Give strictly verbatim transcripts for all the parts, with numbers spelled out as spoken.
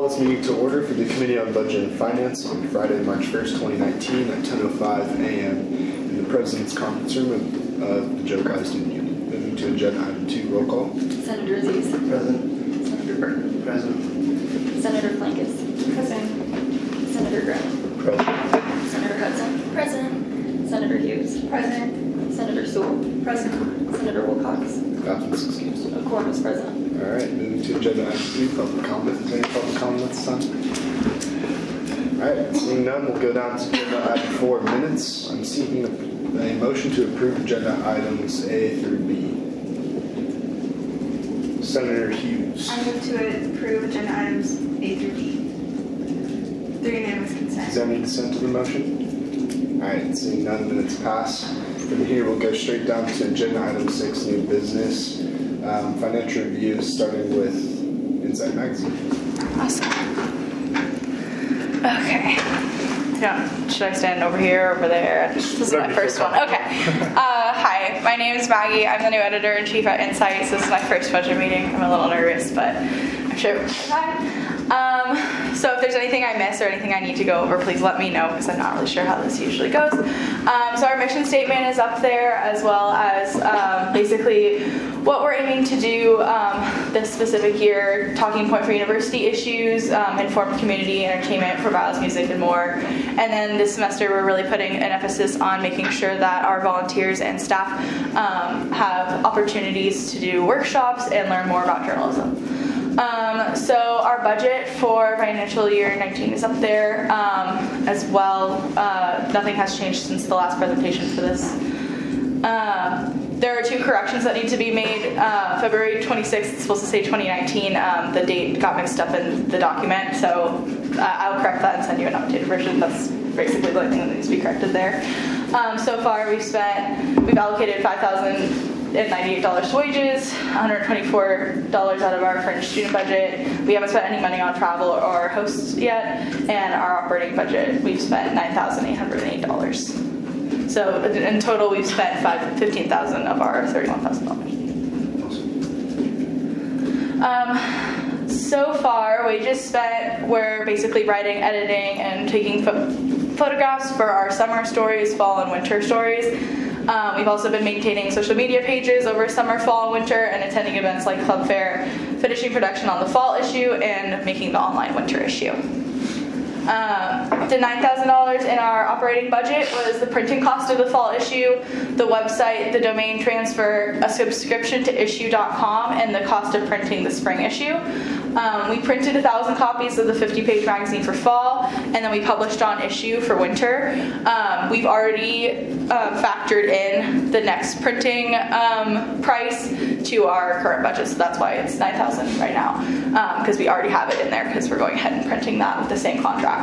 call this meeting to order for the Committee on Budget and Finance on Friday, March first, twenty nineteen at ten oh five a.m. in the President's Conference Room of uh, the Joe Kai Student Union. Moving to agenda item two, roll call. Senator Aziz. Present. Senator Burton. Present. Senator Flankus. Present. Senator Grimm. Present. Senator Hudson. Present. Senator Hughes. Present. Senator Sewell. Present. Senator Wilcox. Absence excused. A quorum is present. All right, moving to agenda item three, public comment. Is there any public comment this time? All right, seeing none, we'll go down to agenda item four, minutes. I'm seeking a, a motion to approve agenda items A through B. Senator Hughes. I move to approve agenda items A through D. Through unanimous consent. Is there any dissent to the motion? All right, seeing none, minutes pass. From here, we'll go straight down to agenda item six, new business. Um, financial reviews, starting with Insight Magazine. Awesome. Okay. Yeah. Should I stand over here or over there? This is my first one. Okay. Uh, hi, my name is Maggie. I'm the new editor-in-chief at Insights. This is my first budget meeting. I'm a little nervous, but I'm sure we'll be fine. Um, so if there's anything I miss or anything I need to go over, please let me know because I'm not really sure how this usually goes. Um, so our mission statement is up there, as well as um, basically what we're aiming to do um, this specific year, talking point for university issues, um, informed community, entertainment for violence, music, and more. And then this semester we're really putting an emphasis on making sure that our volunteers and staff um, have opportunities to do workshops and learn more about journalism. Um, so our budget for financial year nineteen is up there um, as well. Uh, nothing has changed since the last presentation for this. Um, there are two corrections that need to be made. Uh, February twenty-sixth, it's supposed to say twenty nineteen. Um, the date got mixed up in the document, so uh, I'll correct that and send you an updated version. That's basically the only thing that needs to be corrected there. Um, so far, we've spent, we've allocated five thousand ninety-eight dollars to wages, one hundred twenty-four dollars out of our fringe student budget. We haven't spent any money on travel or hosts yet, and our operating budget, we've spent nine thousand eight hundred eight dollars. So in total, we've spent fifteen thousand dollars of our thirty-one thousand dollars. Um, so far, wages spent, we're basically writing, editing, and taking pho- photographs for our summer stories, fall and winter stories. Um, we've also been maintaining social media pages over summer, fall, and winter, and attending events like Club Fair, finishing production on the fall issue, and making the online winter issue. Um, the nine thousand dollars in our operating budget was the printing cost of the fall issue, the website, the domain transfer, a subscription to issue dot com, and the cost of printing the spring issue. Um, we printed one thousand copies of the fifty-page magazine for fall, and then we published on issue for winter. Um, we've already uh, factored in the next printing um, price to our current budget, so that's why it's nine thousand dollars right now, because um, we already have it in there because we're going ahead and printing that with the same contract.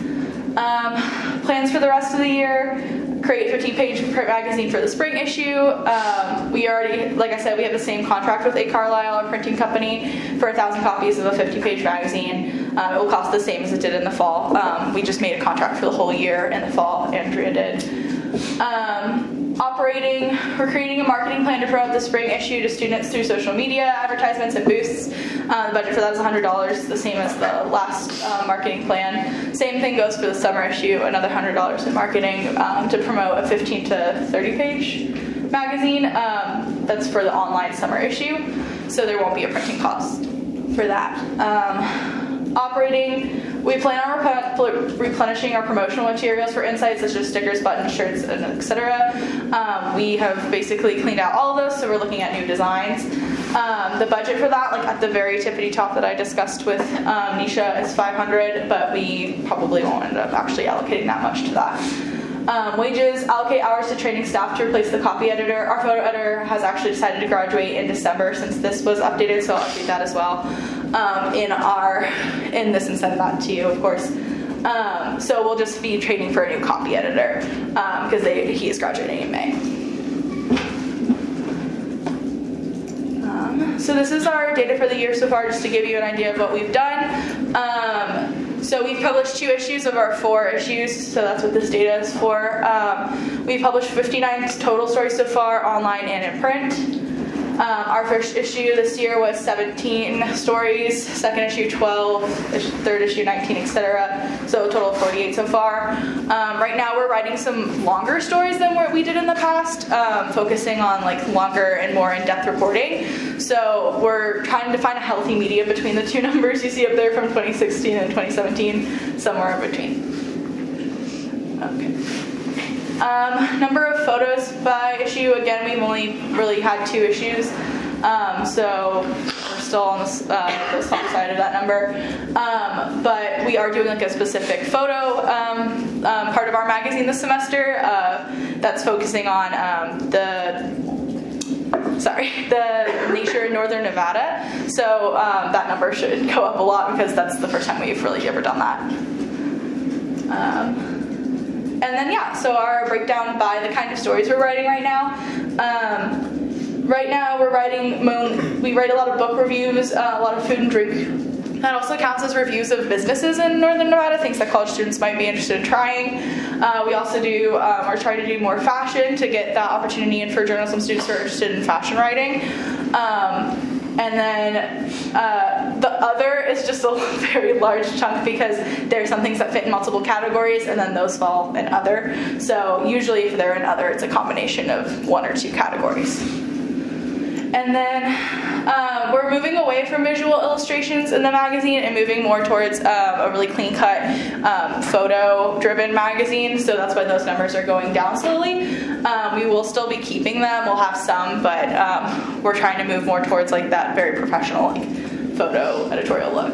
Um, plans for the rest of the year: create fifteen-page print magazine for the spring issue. Um, we already, like I said, we have the same contract with A. Carlisle, our printing company, for one thousand copies of a fifty-page magazine. Um, it will cost the same as it did in the fall. Um, we just made a contract for the whole year in the fall. Andrea did. Um, operating, we're creating a marketing plan to promote the spring issue to students through social media, advertisements, and booths. Uh, the budget for that is one hundred dollars, the same as the last uh, marketing plan. Same thing goes for the summer issue, another one hundred dollars in marketing um, to promote a fifteen to thirty page magazine. Um, that's for the online summer issue, so there won't be a printing cost for that. Um, operating, we plan on rep- replenishing our promotional materials for Insights, such as stickers, buttons, shirts, and et cetera. Um, we have basically cleaned out all of those, so we're looking at new designs. Um, the budget for that, like at the very tippity top that I discussed with um, Nisha, is five hundred dollars, but we probably won't end up actually allocating that much to that. Um, wages, allocate hours to training staff to replace the copy editor. Our photo editor has actually decided to graduate in December since this was updated, so I'll update that as well um, in our in this and send that to you, of course. Um, so we'll just be training for a new copy editor because um, he is graduating in May. Um, so this is our data for the year so far, just to give you an idea of what we've done. Um, So we've published two issues of our four issues, so that's what this data is for. Um, we've published fifty-nine total stories so far, online and in print. Um, our first issue this year was seventeen stories, second issue twelve, third issue nineteen, et cetera. So a total of forty-eight so far. Um, right now we're writing some longer stories than what we did in the past, um, focusing on like longer and more in-depth reporting. So we're trying to find a healthy medium between the two numbers you see up there from twenty sixteen and twenty seventeen, somewhere in between. Okay. Um, number of photos by issue, again, we've only really had two issues, um, so we're still on the, uh, the soft side of that number, um, but we are doing like a specific photo um, um, part of our magazine this semester uh, that's focusing on um, the sorry, the nature in northern Nevada, so um, that number should go up a lot because that's the first time we've really ever done that. Um, And then, yeah, so our breakdown by the kind of stories we're writing right now. Um, right now, we're writing, we write a lot of book reviews, uh, a lot of food and drink. That also counts as reviews of businesses in Northern Nevada, things that college students might be interested in trying. Uh, we also do, um, we're trying to do more fashion to get that opportunity in for journalism students who are interested in fashion writing. Um, And then uh, the other is just a very large chunk because there are some things that fit in multiple categories and then those fall in other. So usually if they're in other, it's a combination of one or two categories. And then um, we're moving away from visual illustrations in the magazine and moving more towards um, a really clean-cut um, photo-driven magazine. So that's why those numbers are going down slowly. Um, we will still be keeping them. We'll have some, but um, we're trying to move more towards like that very professional like, photo editorial look.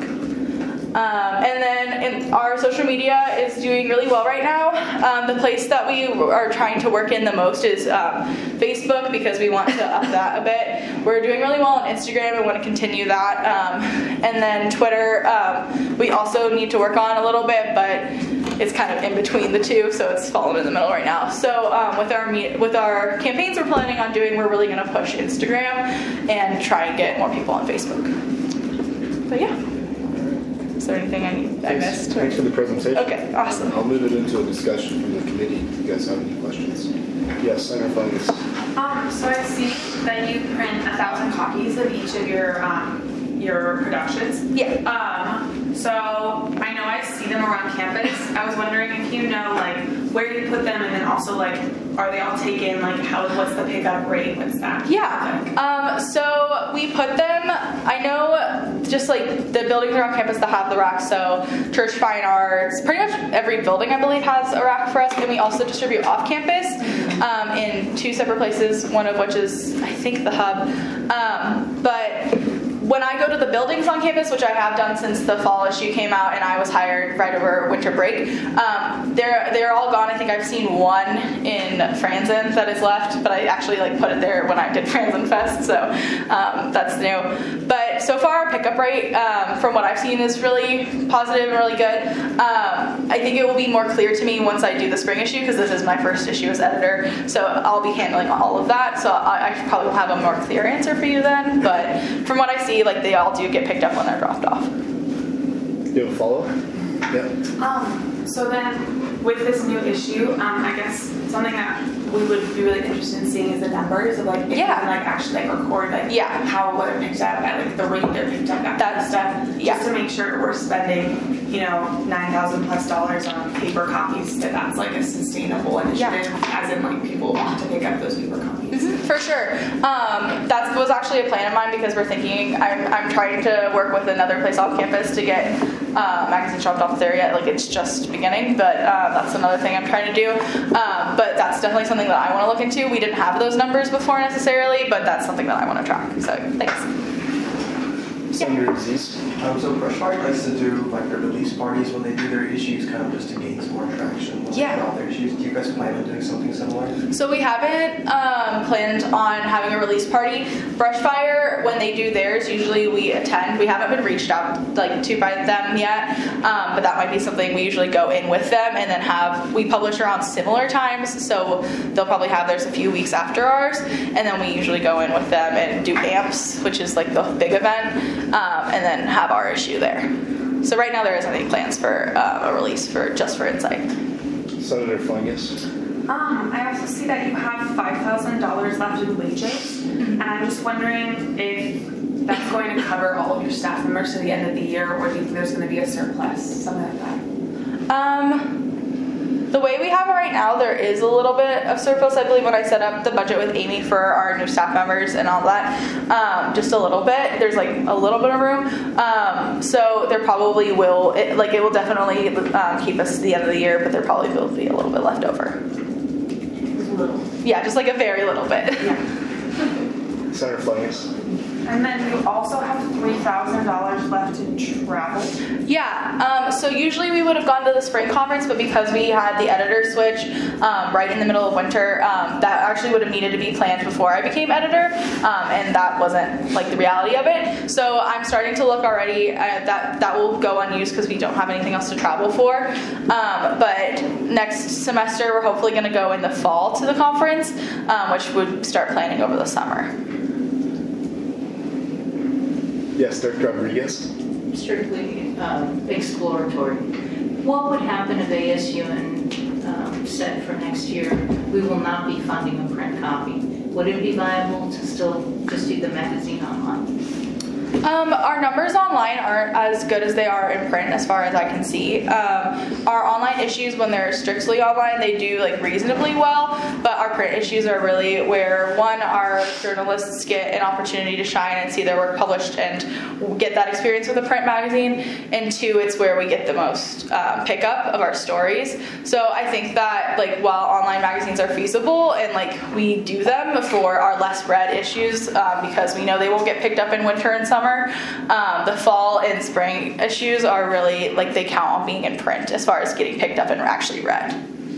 Um, and then in our social media is doing really well right now. Um, the place that we are trying to work in the most is um, Facebook because we want to up that a bit. We're doing really well on Instagram and want to continue that. Um, and then Twitter, um, we also need to work on a little bit, but it's kind of in between the two, so it's fallen in the middle right now. So um, with our me- with our campaigns we're planning on doing, we're really going to push Instagram and try and get more people on Facebook. But yeah. Is there anything I, need, I missed? Or? Thanks for the presentation. Okay, awesome. I'll move it into a discussion from the committee if you guys have any questions. Yes, Senator Fungus. Um, so I see that you print a thousand copies of each of your um, your productions. Yeah. Um, so I know I see them around campus. I was wondering if you know like where you put them, and then also like are they all taken? Like how what's the pickup rate? What's that? Yeah. Um, so we put them. I know just like the buildings around campus that have the racks. So Church Fine Arts, pretty much every building I believe has a rack for us, and we also distribute off campus um, in two separate places. One of which is I think the Hub, um, but. When I go to the buildings on campus, which I have done since the fall issue came out and I was hired right over winter break, um, they're they're all gone. I think I've seen one in Franzen that is left, but I actually like put it there when I did Franzen Fest, so um, that's new. But so far, our pickup rate, um, from what I've seen, is really positive and really good. Um, I think it will be more clear to me once I do the spring issue, because this is my first issue as editor, so I'll be handling all of that, so I, I probably will have a more clear answer for you then, but from what I see, like they all do get picked up when they're dropped off. You have a follow-up? Yeah. Um, so then with this new issue, um, I guess something that we would be really interested in seeing is the numbers of like if yeah. you can like actually like record like yeah. how what are picked up at like the rate they're picked up at that stuff. Yeah. Just to make sure we're spending, you know, nine thousand plus dollars on paper copies, that that's like a sustainable initiative, yeah. as in like people want to pick up those paper copies. Mm-hmm. For sure. Um, that was actually a plan of mine because we're thinking I'm, I'm trying to work with another place on campus to get uh, magazines dropped off there yet. Like it's just beginning, but uh, that's another thing I'm trying to do. Um, but that's definitely something that I want to look into. We didn't have those numbers before necessarily, but that's something that I want to track. So thanks. Senator Aziz. Um, so Brushfire likes to do like their release parties when they do their issues, kind of just to gain some more traction. When Yeah. they put out their issues. Do you guys plan on doing something similar? So we haven't um, planned on having a release party. Brushfire, when they do theirs, usually we attend. We haven't been reached out like to by them yet, um, but that might be something we usually go in with them and then have. We publish around similar times, so they'll probably have theirs a few weeks after ours, and then we usually go in with them and do A M Ps, which is like the big event, um, and then have our issue there. So right now there isn't any plans for uh, a release for just for Insight. Senator Fungus. Um, I also see that you have five thousand dollars left in wages, and I'm just wondering if that's going to cover all of your staff members to the end of the year, or do you think there's going to be a surplus, something like that? Um, the way we have it right now, there is a little bit of surplus. I believe when I set up the budget with Amy for our new staff members and all that, um, just a little bit. There's like a little bit of room. Um, so there probably will, it, like it will definitely um, keep us to the end of the year, but there probably will be a little bit left over. Little. Yeah, just like a very little bit. Yeah. Senator Flames. And then you also have three thousand dollars left in travel. Yeah, um, so usually we would have gone to the spring conference, but because we had the editor switch um, right in the middle of winter, um, that actually would have needed to be planned before I became editor, um, and that wasn't like the reality of it. So I'm starting to look already, uh, that, that will go unused because we don't have anything else to travel for. Um, but next semester we're hopefully going to go in the fall to the conference, um, which would start planning over the summer. Yes, Director Rodriguez. Strictly um, exploratory. What would happen if A S U and um, said for next year, we will not be funding a print copy? Would it be viable to still just do the magazine online? Um, our numbers online aren't as good as they are in print, as far as I can see. Um, our online issues, when they're strictly online, they do like reasonably well, but our print issues are really where, one, our journalists get an opportunity to shine and see their work published and get that experience with a print magazine, and two, it's where we get the most um, pickup of our stories. So I think that like while online magazines are feasible and like we do them for our less read issues um, because we know they won't get picked up in winter and summer, Um, the fall and spring issues are really, like, they count on being in print as far as getting picked up and actually read.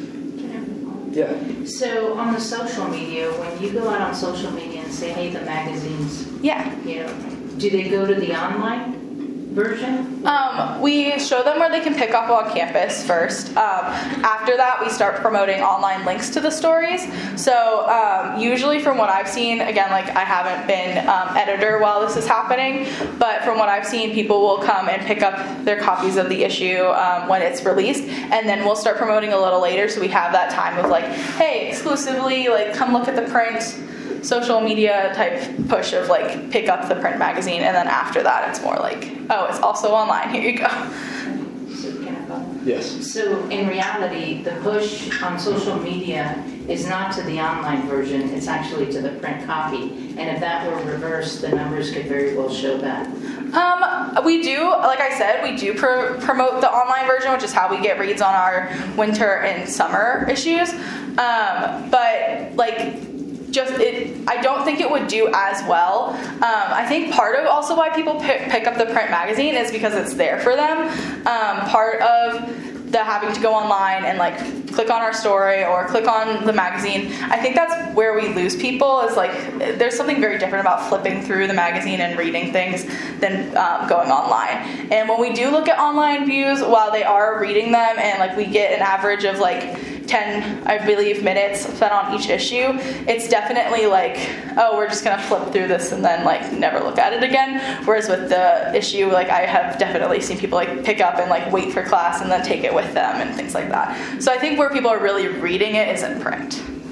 Yeah. So on the social media, when you go out on social media and say, hey, the magazines, Yeah. you know, do they go to the online version? Um, we show them where they can pick up on campus first. Um, after that, we start promoting online links to the stories. So um, usually from what I've seen, again, like I haven't been um, editor while this is happening, but from what I've seen, people will come and pick up their copies of the issue um, when it's released, and then we'll start promoting a little later, so we have that time of like, hey, exclusively, like come look at the print, social media type push of like pick up the print magazine, and then after that it's more like, oh, it's also online, here you go. So, can I go? Yes. So in reality, the push on social media is not to the online version, it's actually to the print copy. And if that were reversed, the numbers could very well show that. Um, we do, like I said, we do pr- promote the online version, which is how we get reads on our winter and summer issues. Um, but like, just it, I don't think it would do as well. Um, I think part of also why people pick, pick up the print magazine is because it's there for them. Um, part of the having to go online and like click on our story or click on the magazine, I think that's where we lose people, is like there's something very different about flipping through the magazine and reading things than um, going online. And when we do look at online views, while they are reading them and like we get an average of like ten, I believe, minutes spent on each issue, it's definitely like, oh, we're just gonna flip through this and then like never look at it again. Whereas with the issue, like I have definitely seen people like pick up and like wait for class and then take it with them and things like that. So I think where people are really reading it is in print.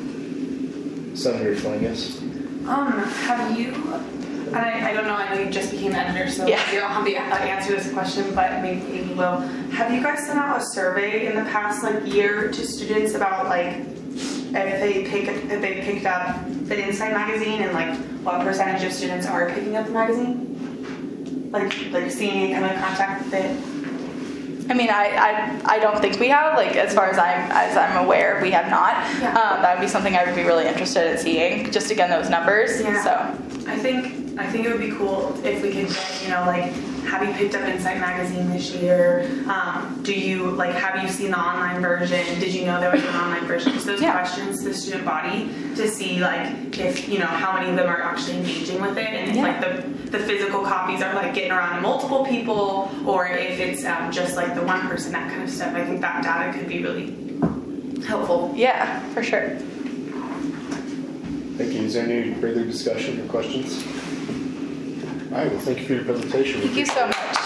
Senator Flangus. Um, have you, and I, I don't know, I know you just became editor, so Yeah. you don't have the uh, answer to this question, but maybe Amy will. Have you guys sent out a survey in the past like year to students about like if they pick if they picked up the Insight magazine and like what percentage of students are picking up the magazine? Like like seeing any kind of contact with it? I mean, I, I, I don't think we have, like, as far as I'm as I'm aware, we have not. Yeah. Um, that would be something I would be really interested in seeing, just again, those numbers. Yeah. So. I think I think it would be cool if we could get, you know, like, have you picked up Insight magazine this year? Um, do you, like, have you seen the online version? Did you know there was an online version? Just those Yeah. questions to the student body to see, like, if, you know, how many of them are actually engaging with it, and if, Yeah. like, the, the physical copies are, like, getting around to multiple people, or if it's um, just, like, the one person, that kind of stuff. I think that data could be really helpful. Yeah, for sure. Thank you. Is there any further discussion or questions? All right, well, thank you for your presentation. Thank you so much.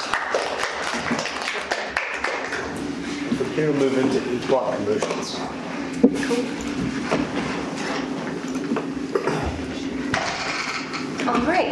From here, we'll move into E block promotions. Cool. right.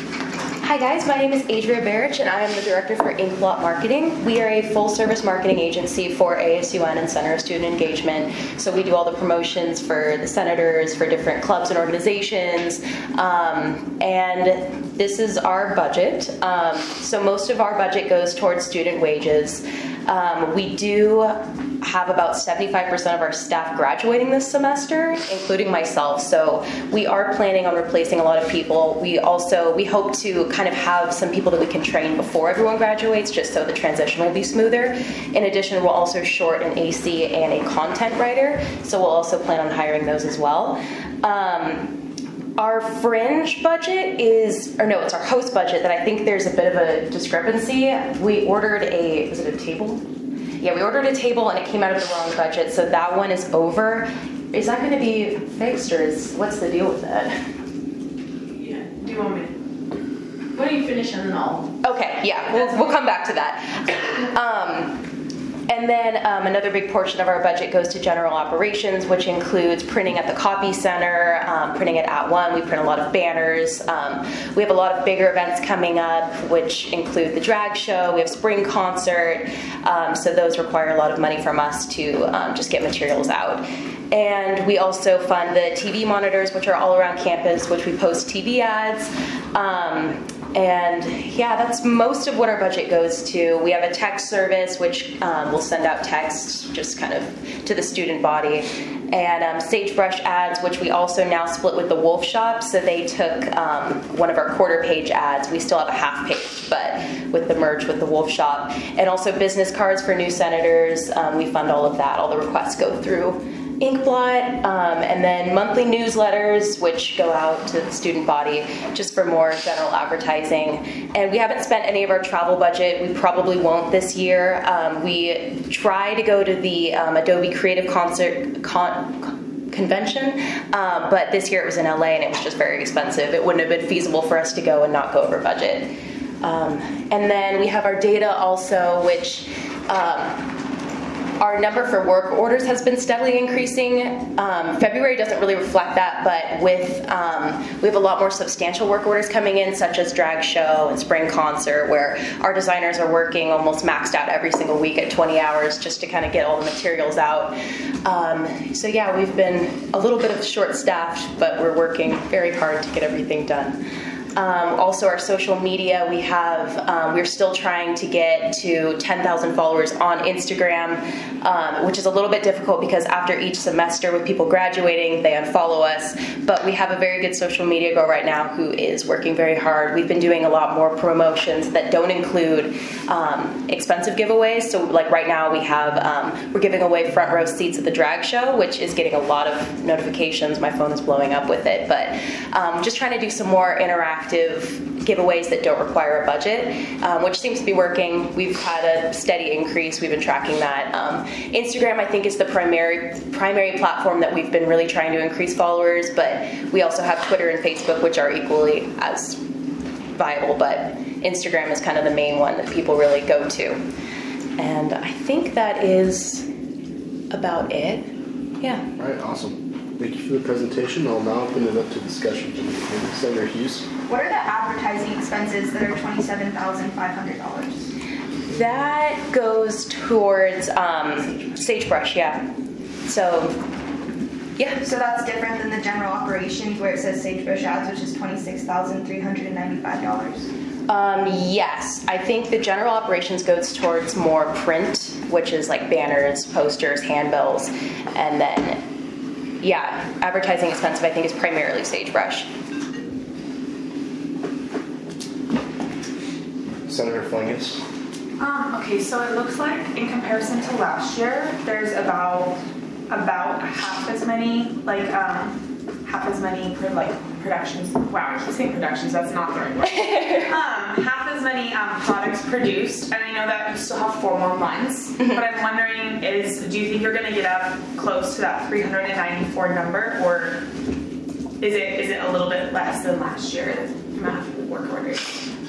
Hi guys, my name is Adria Barich and I am the Director for Inkblot Marketing. We are a full-service marketing agency for A S U N and Center of Student Engagement. So we do all the promotions for the senators, for different clubs and organizations, um, and this is our budget. Um, so most of our budget goes towards student wages. Um, we do have about seventy-five percent of our staff graduating this semester, including myself. So we are planning on replacing a lot of people. We also, we hope to kind of have some people that we can train before everyone graduates, just so the transition will be smoother. In addition, we'll also short an A C and a content writer. So we'll also plan on hiring those as well. Um, Our fringe budget is, or no, it's our host budget that I think there's a bit of a discrepancy. We ordered a, was it a table? Yeah, we ordered a table and it came out of the wrong budget, so that one is over. Is that going to be fixed, or is, what's the deal with that? Yeah, do you want me to? Why don't you finish and then I'll... Okay, yeah, we'll, we'll come back to that. Um, And then um, another big portion of our budget goes to general operations, which includes printing at the copy center, um, printing at At One. We print a lot of banners. Um, we have a lot of bigger events coming up, which include the drag show. We have spring concert. Um, so those require a lot of money from us to um, just get materials out. And we also fund the T V monitors, which are all around campus, which we post T V ads. Um, And yeah, that's most of what our budget goes to. We have a text service, which um, will send out texts just kind of to the student body. And um, Sagebrush ads, which we also now split with the Wolf Shop. So they took um, one of our quarter page ads. We still have a half page, but with the merge with the Wolf Shop. And also business cards for new senators. Um, we fund all of that. All the requests go through Inkblot, um, and then monthly newsletters, which go out to the student body just for more general advertising. And we haven't spent any of our travel budget. We probably won't this year. Um, we try to go to the um, Adobe Creative Concert con Convention, um, but this year it was in L A and it was just very expensive. It wouldn't have been feasible for us to go and not go over budget. Um, and then we have our data also, which um, our number for work orders has been steadily increasing. Um, February doesn't really reflect that, but with um, we have a lot more substantial work orders coming in, such as drag show and spring concert, where our designers are working almost maxed out every single week at twenty hours just to kind of get all the materials out. Um, so yeah, we've been a little bit of short-staffed, but we're working very hard to get everything done. Um, also, our social media, we have, um, we're still trying to get to ten thousand followers on Instagram, um, which is a little bit difficult because after each semester with people graduating, they unfollow us. But we have a very good social media girl right now who is working very hard. We've been doing a lot more promotions that don't include um, expensive giveaways. So like right now we have, um, we're giving away front row seats at the drag show, which is getting a lot of notifications. My phone is blowing up with it. But um, just trying to do some more interactive giveaways that don't require a budget, um, which seems to be working. We've had a steady increase. We've been tracking that. Um, Instagram, I think, is the primary primary platform that we've been really trying to increase followers, but we also have Twitter and Facebook, which are equally as viable, but Instagram is kind of the main one that people really go to. And I think that is about it. Yeah. All right, awesome. Thank you for the presentation. I'll now open it up to discussion. Senator Hughes. What are the advertising expenses that are twenty-seven thousand five hundred dollars? That goes towards um, Sagebrush, yeah. So, yeah. So that's different than the general operations where it says Sagebrush ads, which is twenty-six thousand three hundred ninety-five dollars. Um, yes, I think the general operations goes towards more print, which is like banners, posters, handbills, and then yeah, advertising expensive I think is primarily Sagebrush. Senator Flingus. Um, okay, so it looks like in comparison to last year, there's about about half as many like um, half as many pro like productions. Wow, I keep saying productions. That's not the right word. um, half as many um, products produced, and I know that you still have four more months. But I'm wondering, is do you think you're going to get up close to that three hundred ninety-four number, or is it is it a little bit less than last year? The amount of work orders.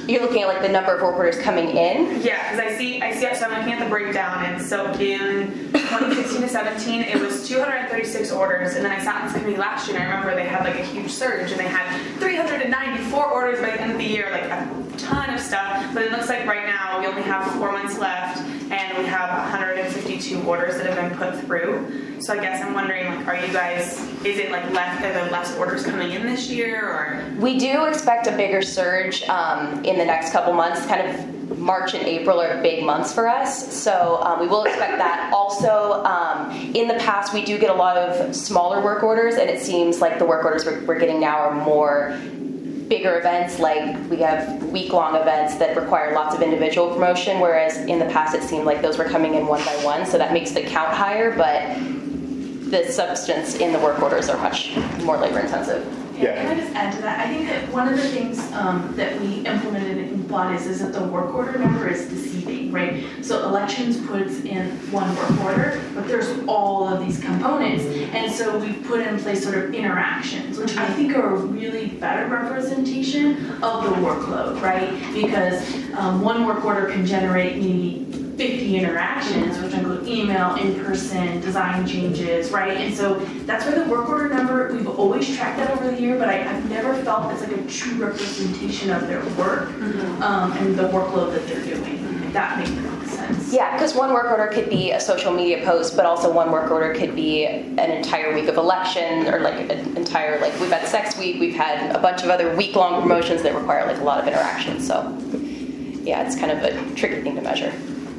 You're looking at like the number of work orders coming in? Yeah, because I see, I see, so I'm looking at the breakdown, and so in twenty sixteen to seventeen, it was two hundred thirty-six orders, and then I sat in this committee last year, and I remember they had like a huge surge, and they had three hundred ninety-four orders by the end of the year, like a ton of stuff, but it looks like right now we only have four months left, and we have one hundred fifty-two orders that have been put through. So I guess I'm wondering, like, are you guys, is it like less, are there less orders coming in this year, or? We do expect a bigger surge um, in the next couple months. Kind of March and April are big months for us, so um, we will expect that. Also, um, in the past, we do get a lot of smaller work orders, and it seems like the work orders we're, we're getting now are more bigger events, like we have week-long events that require lots of individual promotion, whereas in the past it seemed like those were coming in one by one, so that makes the count higher, but the substance in the work orders are much more labor intensive. Yeah. Can I just add to that? I think that one of the things um, that we implemented in Quad is, is that the work order number is deceiving, right? So elections puts in one work order, but there's all of these components. And so we put in place sort of interactions, which I think are a really better representation of the workload, right? Because um, one work order can generate maybe fifty interactions, which include email, in-person, design changes, right? And so that's where the work order number, we've always tracked that over the year, but I, I've never felt it's like a true representation of their work mm-hmm. um, and the workload that they're doing. If that makes sense. Yeah, because one work order could be a social media post, but also one work order could be an entire week of election, or like an entire, like we've had Sex Week, we've had a bunch of other week-long promotions that require like a lot of interaction. So yeah, it's kind of a tricky thing to measure.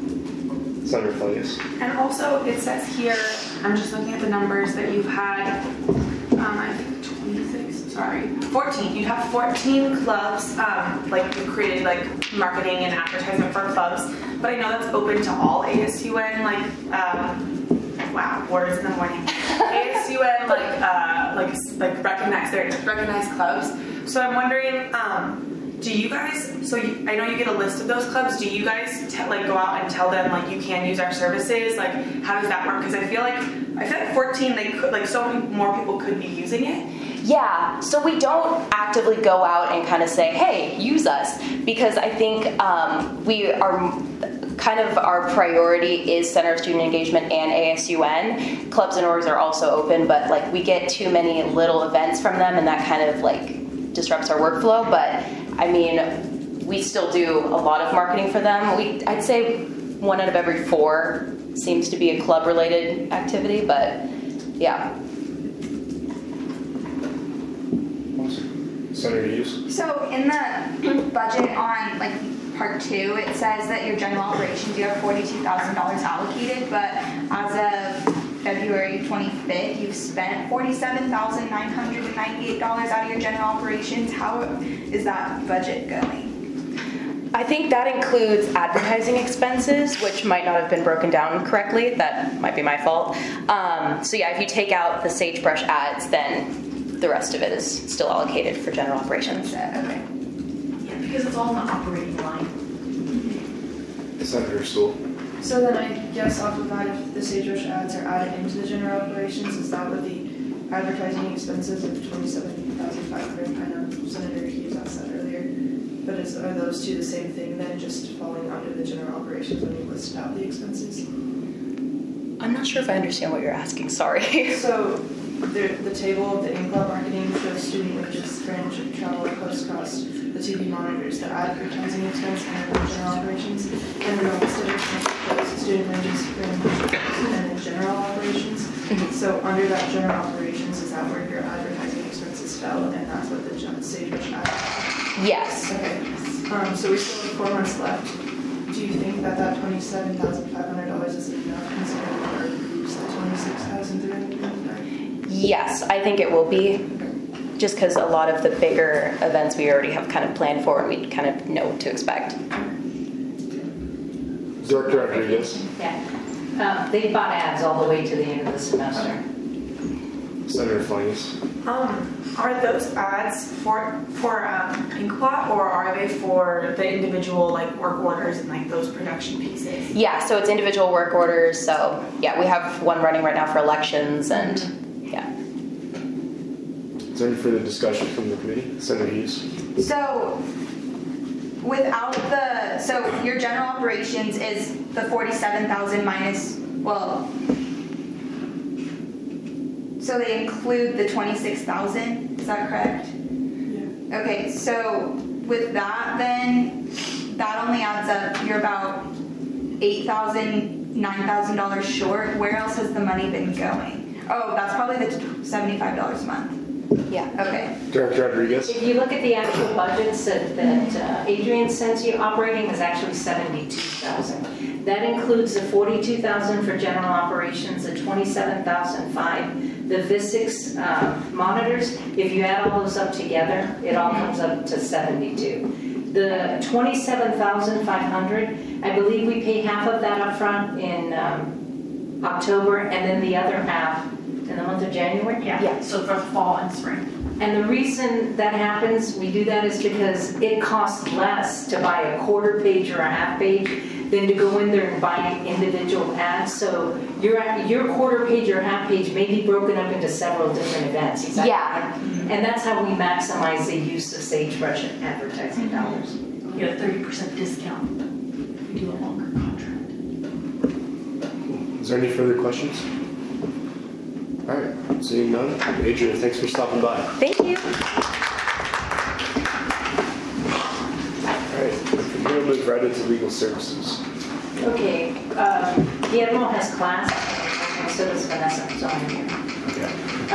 Senator Felius. And also, it says here, I'm just looking at the numbers that you've had, um, I think twenty-six, sorry, fourteen. You have fourteen clubs, um, like you created like marketing and advertisement for clubs, but I know that's open to all A S U N, like, um, wow, words in the morning. A S U N, like, uh, like, like recognized, they're recognized clubs. So I'm wondering, um, do you guys, so you, I know you get a list of those clubs, do you guys te- like go out and tell them like you can use our services? Like how does that work? Because I feel like, I feel like fourteen, they could, like so many more people could be using it. Yeah, so we don't actively go out and kind of say, hey, use us, because I think um, we are, kind of our priority is Center of Student Engagement and A S U N. Clubs and orgs are also open, but like we get too many little events from them and that kind of like disrupts our workflow, but I mean, we still do a lot of marketing for them. We, I'd say one out of every four seems to be a club-related activity, but yeah. Awesome. Senator Hughes. So in the budget on like part two, it says that your general operations, you have forty-two thousand dollars allocated, but as of February twenty-fifth, you've spent forty-seven thousand nine hundred ninety-eight dollars out of your general operations. How is that budget going? I think that includes advertising expenses, which might not have been broken down correctly. That might be my fault. Um, so yeah, if you take out the Sagebrush ads, then the rest of it is still allocated for general operations. Okay. Yeah, because it's all in the operating line. Senator Sewell. So then I guess off of that, if the Sagebrush ads are added into the general operations, is that what the advertising expenses of twenty-seven thousand five hundred, I know Senator Hughes asked that earlier, but is, are those two the same thing then, just falling under the general operations when you list out the expenses? I'm not sure if I understand what you're asking, sorry. So the, the table of the in-club marketing shows student wages, fringe, travel, post cost, the T V monitors, the advertising expense, and the general operations, and then instead of student wages, fringe, and then general operations. Mm-hmm. So under that general operations, is that where your advertising expenses fell, and that's what the Sagebrush ad? Yes. Okay. Um, so we still have four months left. Do you think that that twenty-seven thousand five hundred dollars is enough considering our groups the twenty-six thousand three hundred ninety-nine? Yes, I think it will be. Just because a lot of the bigger events we already have kind of planned for and we kind of know what to expect. Director Rodriguez. Yeah. Uh, they bought ads all the way to the end of the semester. Senator Felius. Um, are those ads for for um, Inkblot, or are they for the individual like work orders and like those production pieces? Yeah, so it's individual work orders. So yeah, we have one running right now for elections, and mm-hmm. yeah. Is there any further discussion from the committee? Senator Hughes. So without the, so your general operations is the forty-seven thousand minus, well, so they include the twenty-six thousand, is that correct? Yeah. Okay, so with that then, that only adds up, you're about eight thousand, nine thousand dollars short. Where else has the money been going? Oh, that's probably the seventy-five dollars a month. Yeah. Okay. Director Rodriguez? If you look at the actual budgets that, that uh, Adrian sends you, operating is actually seventy-two thousand. That includes the forty-two thousand for general operations, the twenty-seven thousand five, the V S I X uh, monitors. If you add all those up together, it all comes up to seventy-two. The twenty-seven thousand five hundred, I believe we pay half of that up front in um, October, and then the other half in the month of January. Yeah, Yeah. so for fall and spring. And the reason that happens, we do that, is because it costs less to buy a quarter page or a half page than to go in there and buy individual ads. So your your quarter page or half page may be broken up into several different events. Is that Yeah. correct? And that's how we maximize the use of Sagebrush advertising dollars. You get a thirty percent discount if you do a longer contract. Is there any further questions? All right, seeing none. Adrian, thanks for stopping by. Thank you. All right, we're going to move right into legal services. Okay, um, Guillermo has class, and so does Vanessa, so I'm here. Okay.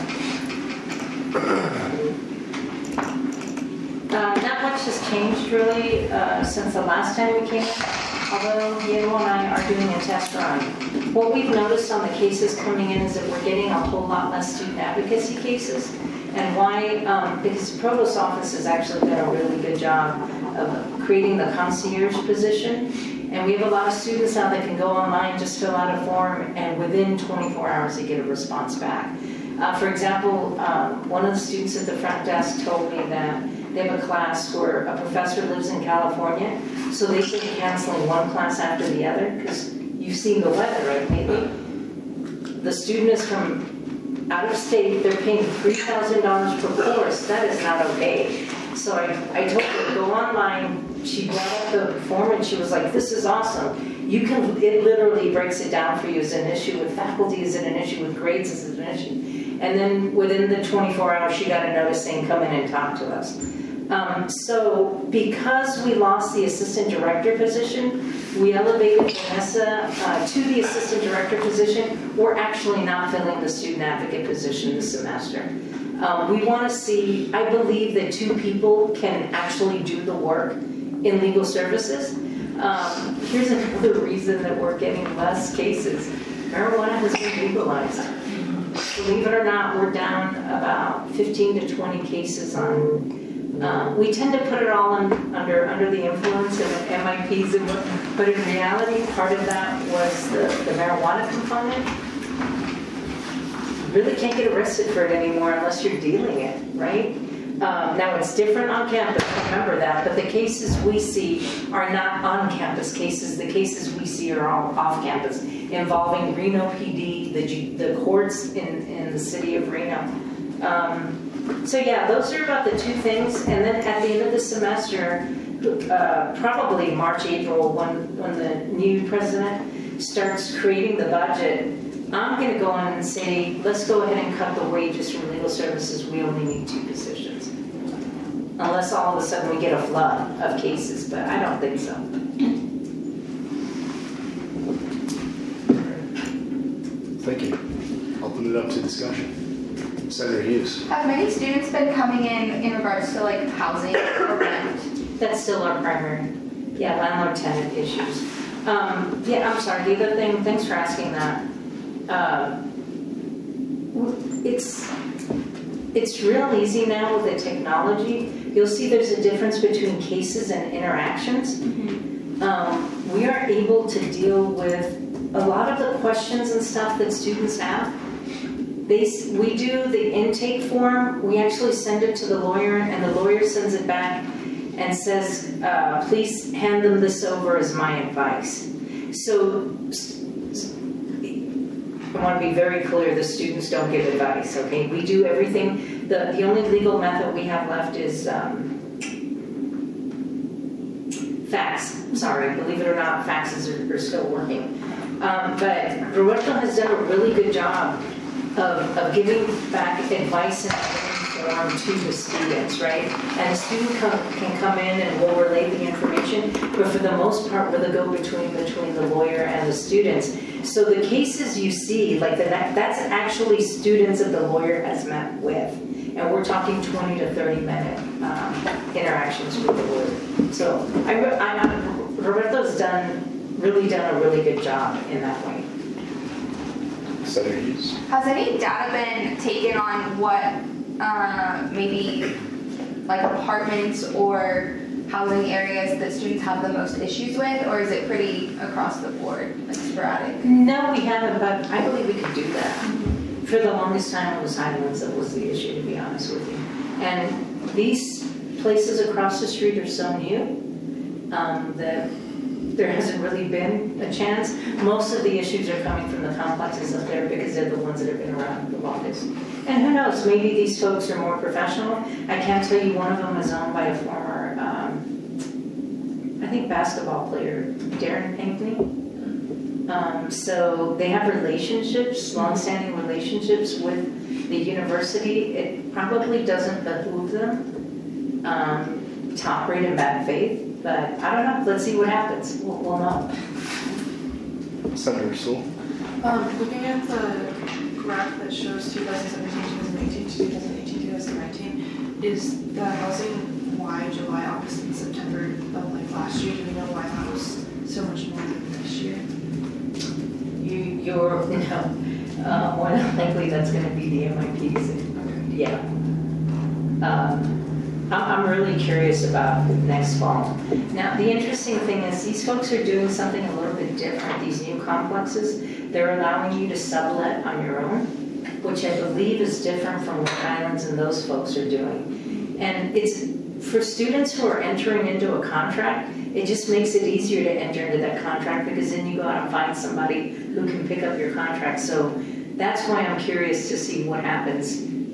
Um, uh, not much has changed really uh, since the last time we came in, although Guillermo and I are doing a test run. What we've noticed on the cases coming in is that we're getting a whole lot less student advocacy cases. And why? Um, because the provost office has actually done a really good job of creating the concierge position. And we have a lot of students now that can go online, just fill out a form, and within twenty-four hours they get a response back. Uh, for example, um, one of the students at the front desk told me that they have a class where a professor lives in California, so they've been canceling one class after the other, because you've seen the weather, right, lately? The student is from out of state, they're paying three thousand dollars per course. That is not okay. So I, I told her, go online. She brought up the form and she was like, this is awesome. You can, it literally breaks it down for you. Is it an issue with faculty? Is it an issue with grades? Is it an issue? And then within the twenty-four hours, she got a notice saying, come in and talk to us. Um, so because we lost the assistant director position, we elevated Vanessa uh, to the assistant director position. We're actually not filling the student advocate position this semester. Um, we want to see, I believe that two people can actually do the work in legal services. Um, here's another reason that we're getting less cases. Marijuana has been legalized. Believe it or not, we're down about fifteen to twenty cases on. Uh, we tend to put it all on, under under the influence of M I Ps, and what, but in reality, part of that was the, the marijuana component. You really can't get arrested for it anymore unless you're dealing it, right? Um, now it's different on campus, remember that, but the cases we see are not on-campus cases. The cases we see are all off-campus, involving Reno P D, the, the courts in, in the city of Reno. Um, so yeah, those are about the two things. And then at the end of the semester, uh, probably March, April, when, when the new president starts creating the budget, I'm going to go on and say, let's go ahead and cut the wages from legal services. We only need two positions. Unless all of a sudden we get a flood of cases, but I don't think so. Thank you. Open it up to discussion. Senator Hughes. Have many students been coming in in regards to like housing or rent? That's still our primary, yeah, landlord-tenant issues. Um, yeah, I'm sorry, the other thing, thanks for asking that. Uh, it's, it's real easy now with the technology. You'll see there's a difference between cases and interactions. Mm-hmm. Um, we are able to deal with a lot of the questions and stuff that students have. They, we do the intake form, we actually send it to the lawyer, and the lawyer sends it back and says, uh, please hand them this over as my advice. So I want to be very clear, the students don't give advice, okay? We do everything. The, the only legal method we have left is um, fax, sorry, believe it or not, faxes are, are still working. Um, but Roberto has done a really good job of, of giving back advice and form to the students, right? And the student come, can come in and we'll relay the information, but for the most part, we're the go-between between the lawyer and the students. So the cases you see, like the, that's actually students that the lawyer has met with. And we're talking twenty to thirty minute um, interactions with the lawyer. So I, I, I, Roberto's done, really done a really good job in that way. Senator Hughes. Has any data been taken on what uh, maybe like apartments or housing areas that students have the most issues with, or is it pretty across the board, like sporadic? No, we haven't, but I believe we could do that. For the longest time, it was Highlands that was the issue, to be honest with you. And these places across the street are so new um, that there hasn't really been a chance. Most of the issues are coming from the complexes up there because they're the ones that have been around the longest. And who knows, maybe these folks are more professional. I can tell you one of them is owned by a former, um, I think, basketball player, Darren Pinkney. Um, so they have relationships, long-standing relationships with the university. It probably doesn't behoove them um, to operate in bad faith, but I don't know. Let's see what happens. We'll, we'll know. Senator Sewell. Um, looking at the graph that shows twenty seventeen, twenty eighteen, twenty eighteen, twenty nineteen, is the housing why July, August, and September of like last year? Do we know why that was so much more than this year? You, you're, you know, uh, more than likely that's going to be the M I Ps. Okay. Yeah. Um, I'm, I'm really curious about next fall. Now, the interesting thing is these folks are doing something a little bit different. These new complexes, they're allowing you to sublet on your own, which I believe is different from what Highlands and those folks are doing. And it's for students who are entering into a contract, it just makes it easier to enter into that contract because then you go out and find somebody who can pick up your contract. So that's why I'm curious to see what happens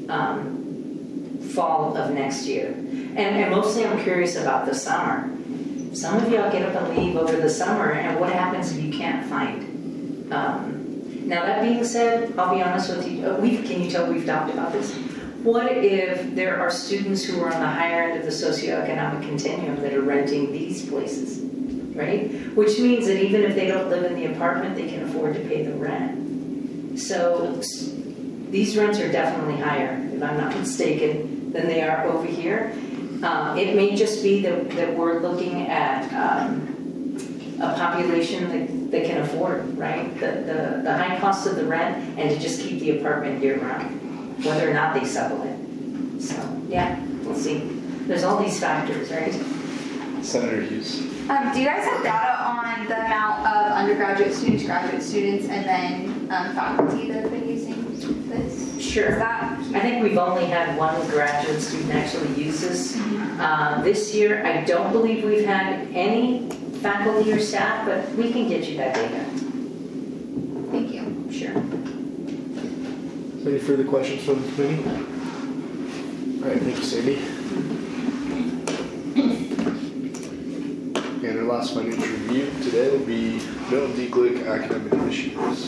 um, fall of next year. And, and mostly I'm curious about the summer. Some of y'all get up and leave over the summer, and what happens if you can't find? Um, now that being said, I'll be honest with you, uh, we can you tell we've talked about this? What if there are students who are on the higher end of the socioeconomic continuum that are renting these places, right? Which means that even if they don't live in the apartment, they can afford to pay the rent. So these rents are definitely higher, if I'm not mistaken, than they are over here. Um, it may just be that, that we're looking at um, a population that, that can afford, right? The, the, the high cost of the rent and to just keep the apartment year round, whether or not they sublet. So, yeah, we'll see. There's all these factors, right? Senator Hughes. Um, do you guys have data on the amount of undergraduate students, graduate students, and then um, faculty that have been using this? Sure. Is that I think we've only had one graduate student actually use this. Uh, this year, I don't believe we've had any faculty or staff, but we can get you that data. Thank you. Sure. Any further questions from the committee? All right, thank you, Sandy. And our last financial review today will be Bill D. Glick academic initiatives.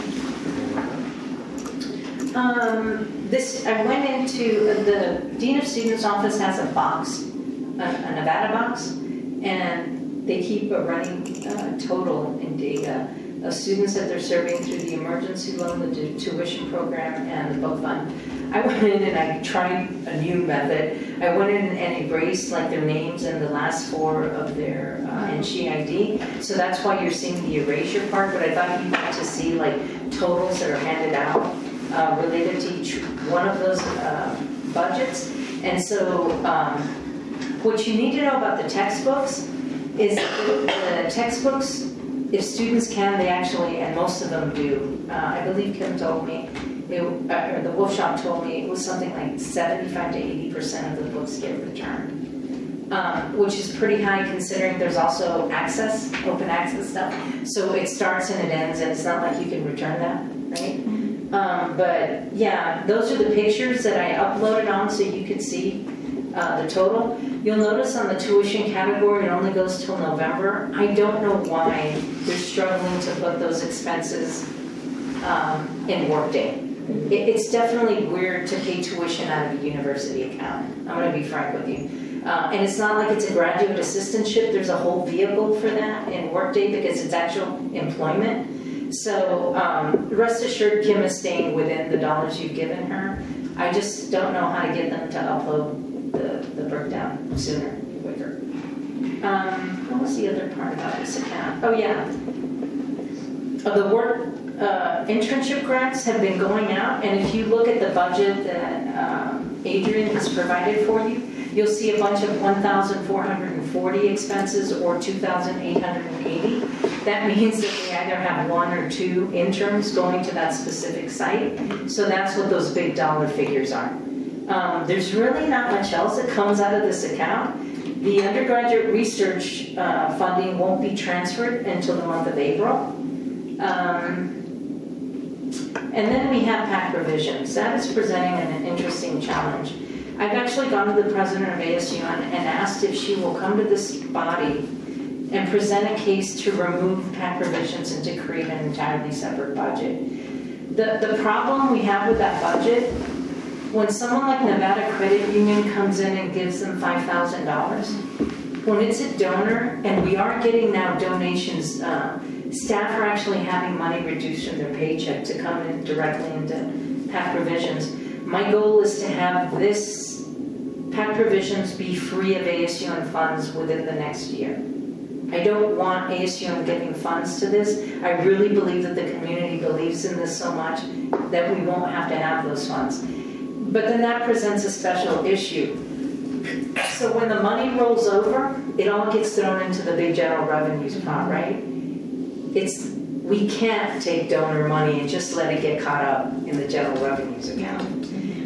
Um, this, I went into, the Dean of Students office has a box, a, a Nevada box, and they keep a running uh, total in data of students that they're serving through the emergency loan, the tuition program, and the book fund. I went in and I tried a new method. I went in and erased like their names and the last four of their uh, N C I D. So that's why you're seeing the erasure part, but I thought you'd like to see like totals that are handed out uh, related to each one of those uh, budgets. And so um, what you need to know about the textbooks is the, the textbooks, if students can, they actually, and most of them do. Uh, I believe Kim told me, it, uh, or the Wolf Shop told me it was something like seventy-five to eighty percent of the books get returned, um, which is pretty high considering there's also access, open access stuff. So it starts and it ends, and it's not like you can return that, right? Um, but yeah, those are the pictures that I uploaded on so you could see uh, the total. You'll notice on the tuition category, it only goes till November. I don't know why they're struggling to put those expenses um, in Workday. It, it's definitely weird to pay tuition out of a university account. I'm gonna be frank with you. Uh, and it's not like it's a graduate assistantship. There's a whole vehicle for that in Workday because it's actual employment. So um, rest assured, Kim is staying within the dollars you've given her. I just don't know how to get them to upload the, the breakdown sooner, quicker. Um, what was the other part about this account? Oh yeah. Uh, the work uh, internship grants have been going out, and if you look at the budget that um, Adrian has provided for you, you'll see a bunch of one thousand four hundred forty expenses or two thousand eight hundred eighty. That means that we either have one or two interns going to that specific site. So that's what those big dollar figures are. Um, there's really not much else that comes out of this account. The undergraduate research uh, funding won't be transferred until the month of April. Um, and then we have PAC provisions. That is presenting an interesting challenge. I've actually gone to the president of A S U and, and asked if she will come to this body and present a case to remove PAC provisions and to create an entirely separate budget. The, the problem we have with that budget, when someone like Nevada Credit Union comes in and gives them five thousand dollars, when it's a donor, and we are getting now donations, uh, staff are actually having money reduced from their paycheck to come in directly into PAC provisions. My goal is to have this PAC provisions be free of A S U N funds within the next year. I don't want A S U N giving funds to this. I really believe that the community believes in this so much that we won't have to have those funds. But then that presents a special issue. So when the money rolls over, it all gets thrown into the big general revenues pot, right? It's, we can't take donor money and just let it get caught up in the general revenues account.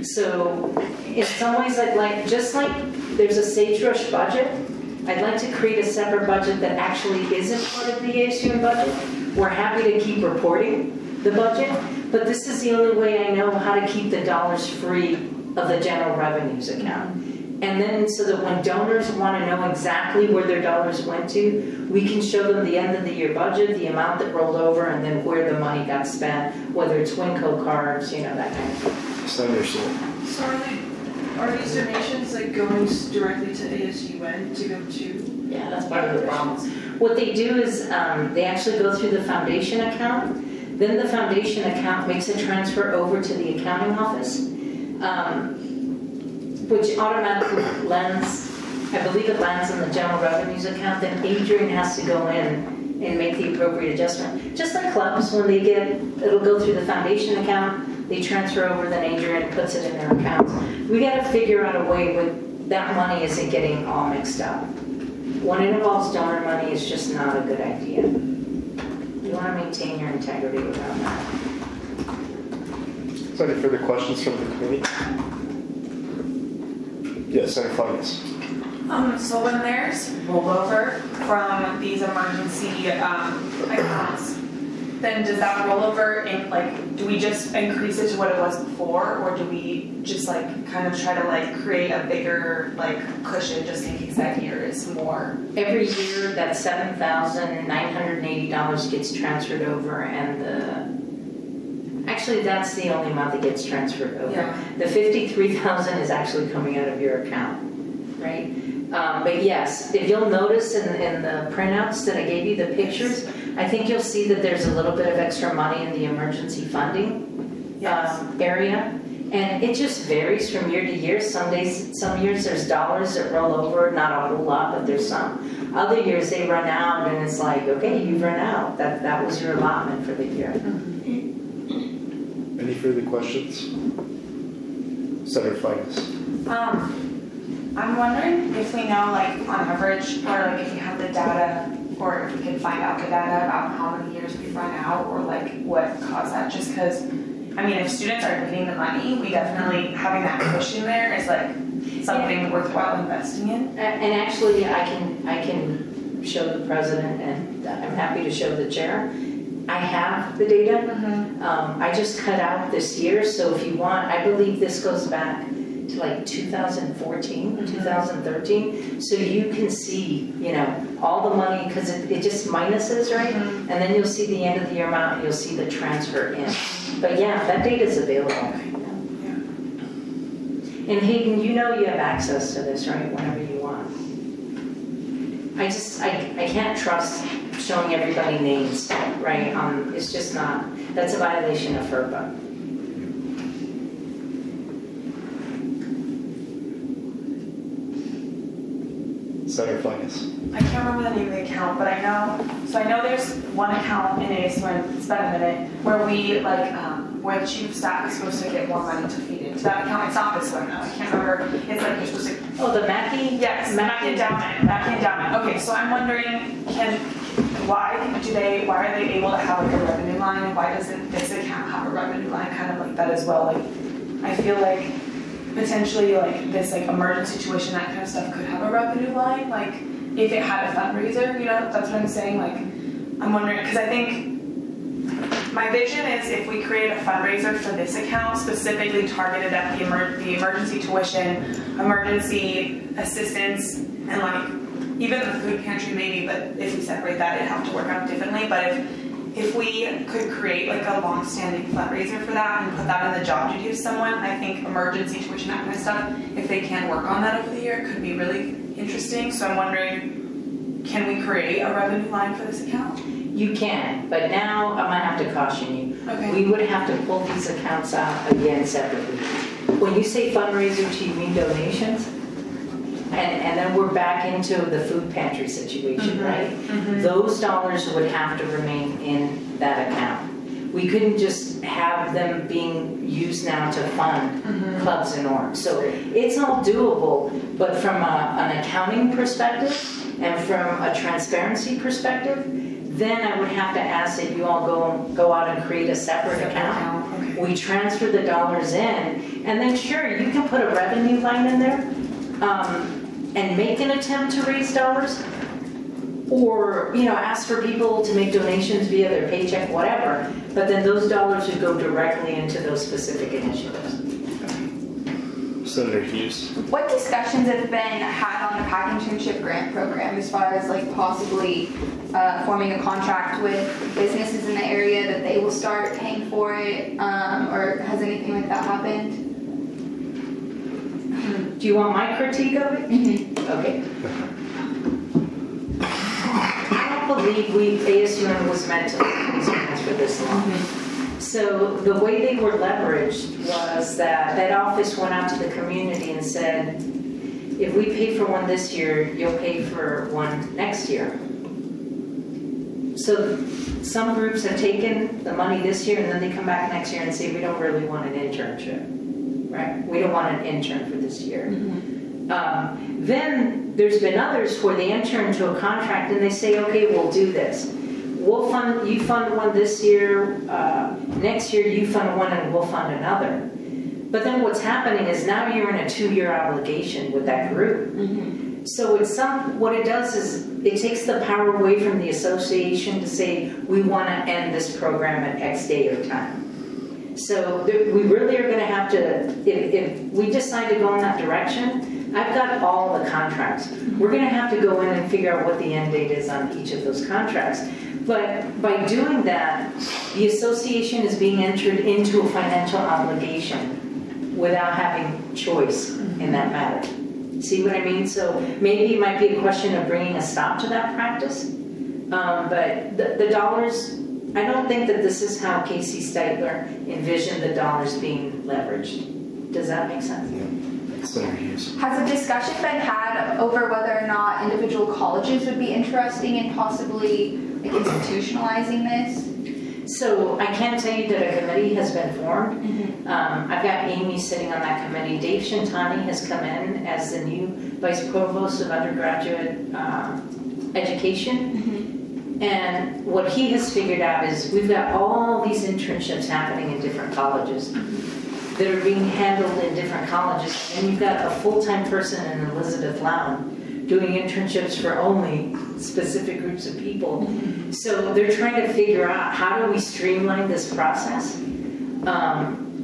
So in some ways, I'd like, just like there's a Sagebrush budget, I'd like to create a separate budget that actually isn't part of the A S U N budget. We're happy to keep reporting the budget, but this is the only way I know how to keep the dollars free of the general revenues account. And then so that when donors want to know exactly where their dollars went to, we can show them the end of the year budget, the amount that rolled over, and then where the money got spent, whether it's Winco cards, you know, that kind of thing. Senator Sewell. So are, they, are these donations like going directly to A S U N to go to? Yeah, that's part of the problem. What they do is um, they actually go through the foundation account. Then the foundation account makes a transfer over to the accounting office, um, which automatically lands, I believe it lands in the general revenues account. Then Adrian has to go in and make the appropriate adjustment. Just like clubs, when they get, it'll go through the foundation account, they transfer over, then Adrian puts it in their accounts. We got to figure out a way where that money isn't getting all mixed up. When it involves donor money, it's just not a good idea. You want to maintain your integrity around that. Is there any further questions from the committee? Yes, Senator Flannery. Um, so when there's rollover from these emergency um, accounts, then does that rollover in like, do we just increase it to what it was before, or do we just like kind of try to like create a bigger like cushion just in case that year is more? Every year that seven thousand nine hundred eighty dollars gets transferred over, and the, actually that's the only amount that gets transferred over. Yeah. The fifty-three thousand is actually coming out of your account, right? Um, but yes, if you'll notice in, in the printouts that I gave you, the pictures, I think you'll see that there's a little bit of extra money in the emergency funding Yes. um, area. And it just varies from year to year. Some days, some years there's dollars that roll over, not a whole lot, but there's some. Other years they run out and it's like, okay, you've run out. That, that was your allotment for the year. Any further questions? Senator Flannery. Um, I'm wondering if we know like on average, or like if you have the data, or if we can find out the data about how many years we've run out, or like what caused that. Just because, I mean, if students are needing the money, we definitely, having that cushion there is like something yeah. worthwhile investing in. And actually, I can I can show the president, and I'm happy to show the chair. I have the data. Mm-hmm. Um, I just cut out this year, so if you want, I believe this goes back to like two thousand fourteen, mm-hmm. two thousand thirteen, so you can see, you know, all the money, because it, it just minuses, right? Mm-hmm. And then you'll see the end of the year amount, you'll see the transfer in. But yeah, that data is available. Yeah. And Hayden, you know you have access to this, right, whenever you want. I just, I, I can't trust showing everybody names, right? Um, it's just not, that's a violation of FERPA. Senator Fleckus. I can't remember the name of the account, but I know, so I know there's one account in A S U N, it's been a minute, where we, like, um, where the chief of staff is supposed to get more money to feed into that account. It's not this one though, I can't remember, it's like you're supposed to. Oh, the Mackey? Yes, Mackey endowment, Mackey endowment. Okay, so I'm wondering, can, why do they, why are they able to have like a revenue line, and why doesn't this account have a revenue line kind of like that as well? Like, I feel like potentially like this like emergency situation, that kind of stuff could have a revenue line, like if it had a fundraiser, you know, that's what I'm saying. Like, I'm wondering, because I think my vision is if we create a fundraiser for this account specifically targeted at the, emer- the emergency tuition, emergency assistance, and like even the food pantry maybe, but if we separate that, it'd have to work out differently. But if if we could create like a long-standing fundraiser for that and put that in the job duty of someone, I think emergency tuition, that kind of stuff, if they can work on that over the year, it could be really interesting. So I'm wondering, can we create a revenue line for this account? You can, but now I might have to caution you. Okay. We would have to pull these accounts out again separately. When you say fundraiser, do you mean donations? And, and then we're back into the food pantry situation, mm-hmm. right? Mm-hmm. Those dollars would have to remain in that account. We couldn't just have them being used now to fund mm-hmm. clubs and orgs. So it's all doable, but from a, an accounting perspective and from a transparency perspective, then I would have to ask that you all go go out and create a separate, separate account. account. Okay. We transfer the dollars in, and then sure, you can put a revenue line in there. Um, and make an attempt to raise dollars, or you know, ask for people to make donations via their paycheck, whatever, but then those dollars would go directly into those specific initiatives. Senator Hughes. What discussions have been had on the Pack Internship Grant Program as far as like possibly uh, forming a contract with businesses in the area that they will start paying for it, um, or has anything like that happened? Do you want my critique of it? Mm-hmm. Okay. I don't believe we, A S U N was meant to make these grants for this long. Mm-hmm. So the way they were leveraged was that that office went out to the community and said, if we pay for one this year, you'll pay for one next year. So some groups have taken the money this year and then they come back next year and say, we don't really want an internship. Right? We don't want an intern for this year. Mm-hmm. Um, then there's been others where they enter into a contract and they say, okay, we'll do this. We'll fund, you fund one this year, uh, next year you fund one and we'll fund another. But then what's happening is now you're in a two-year obligation with that group. Mm-hmm. So it's some, what it does is it takes the power away from the association to say, we want to end this program at X day or time. So we really are going to have to, if, if we decide to go in that direction, I've got all the contracts. We're going to have to go in and figure out what the end date is on each of those contracts. But by doing that, the association is being entered into a financial obligation without having choice in that matter. See what I mean? So maybe it might be a question of bringing a stop to that practice. Um, but the, the dollars, I don't think that this is how Casey Steitler envisioned the dollars being leveraged. Does that make sense? Yeah. Senator Hughes. Has a discussion been had over whether or not individual colleges would be interesting in possibly like, institutionalizing this? So I can tell you that a committee has been formed. Mm-hmm. um, I've got Amy sitting on that committee. Dave Shintani has come in as the new Vice Provost of Undergraduate uh, Education. Mm-hmm. And what he has figured out is we've got all these internships happening in different colleges that are being handled in different colleges. And you've got a full-time person in Elizabeth Lown doing internships for only specific groups of people. So they're trying to figure out how do we streamline this process. Um,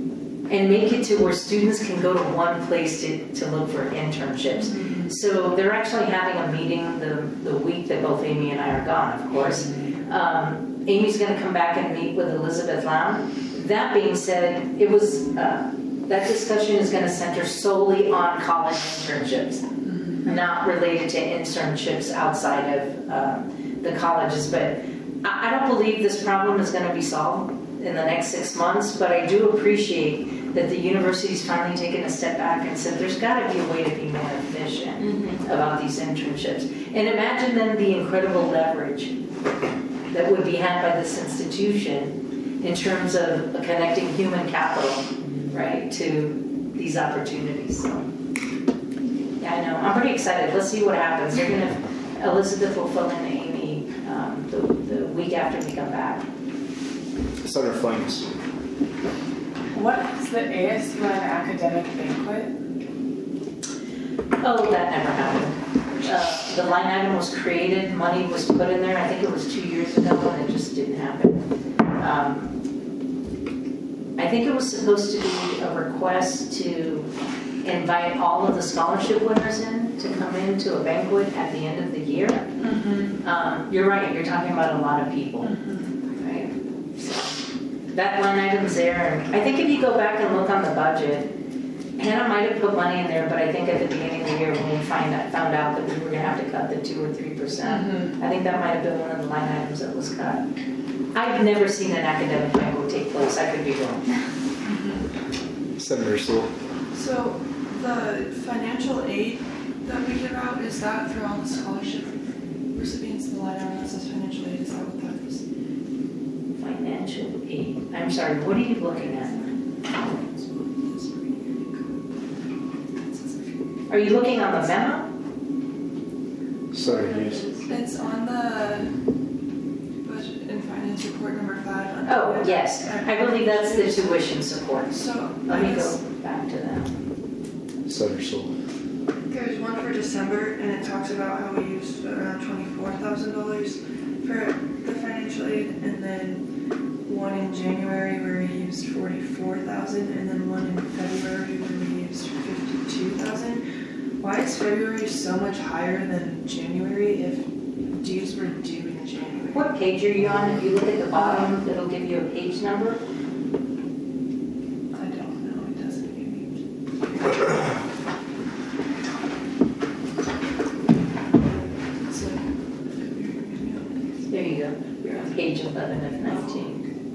and make it to where students can go to one place to, to look for internships. So they're actually having a meeting the, the week that both Amy and I are gone, of course. Um, Amy's gonna come back and meet with Elizabeth Lam. That being said, it was, uh, that discussion is gonna center solely on college internships, not related to internships outside of uh, the colleges. But I, I don't believe this problem is gonna be solved in the next six months, but I do appreciate that the university's finally taken a step back and said there's gotta be a way to be more efficient mm-hmm. about these internships. And imagine then the incredible leverage that would be had by this institution in terms of connecting human capital, right, to these opportunities. So, yeah, I know. I'm pretty excited. Let's see what happens. They're gonna, Elizabeth will fill in Amy um, the, the week after we come back. Senator Flames. What is the A S U N academic banquet? Oh, that never happened. Uh, the line item was created, money was put in there. I think it was two years ago, and it just didn't happen. Um, I think it was supposed to be a request to invite all of the scholarship winners in to come into a banquet at the end of the year. Mm-hmm. Um, you're right. You're talking about a lot of people. Mm-hmm. Right? So that line item's there. I think if you go back and look on the budget, Hannah might have put money in there, but I think at the beginning of the year when we find out, found out that we were going to have to cut the two or three percent, mm-hmm. I think that might have been one of the line items that was cut. I've never seen an academic banquet take place. I could be wrong. Mm-hmm. Senator Sewell. So the financial aid that we give out, is that for all the scholarship recipients? The line item that says financial aid, is that what that is? Financial aid. I'm sorry. What are you looking at? Are you looking on the memo? Sorry, yes. It's on the budget and finance report number five. Oh, yes. I believe that's the tuition support. So let me go back to that. Senator Sewell. There's one for December, and it talks about how we used around twenty-four thousand dollars for the financial aid, and then one in January where we used forty-four thousand dollars, and then one in February where we used fifty-two thousand dollars. Why is February so much higher than January if dues were due in January? What page are you on? If you look at the bottom, it'll give you a page number. I don't know. It doesn't give me. There you go. You're on page eleven of nineteen.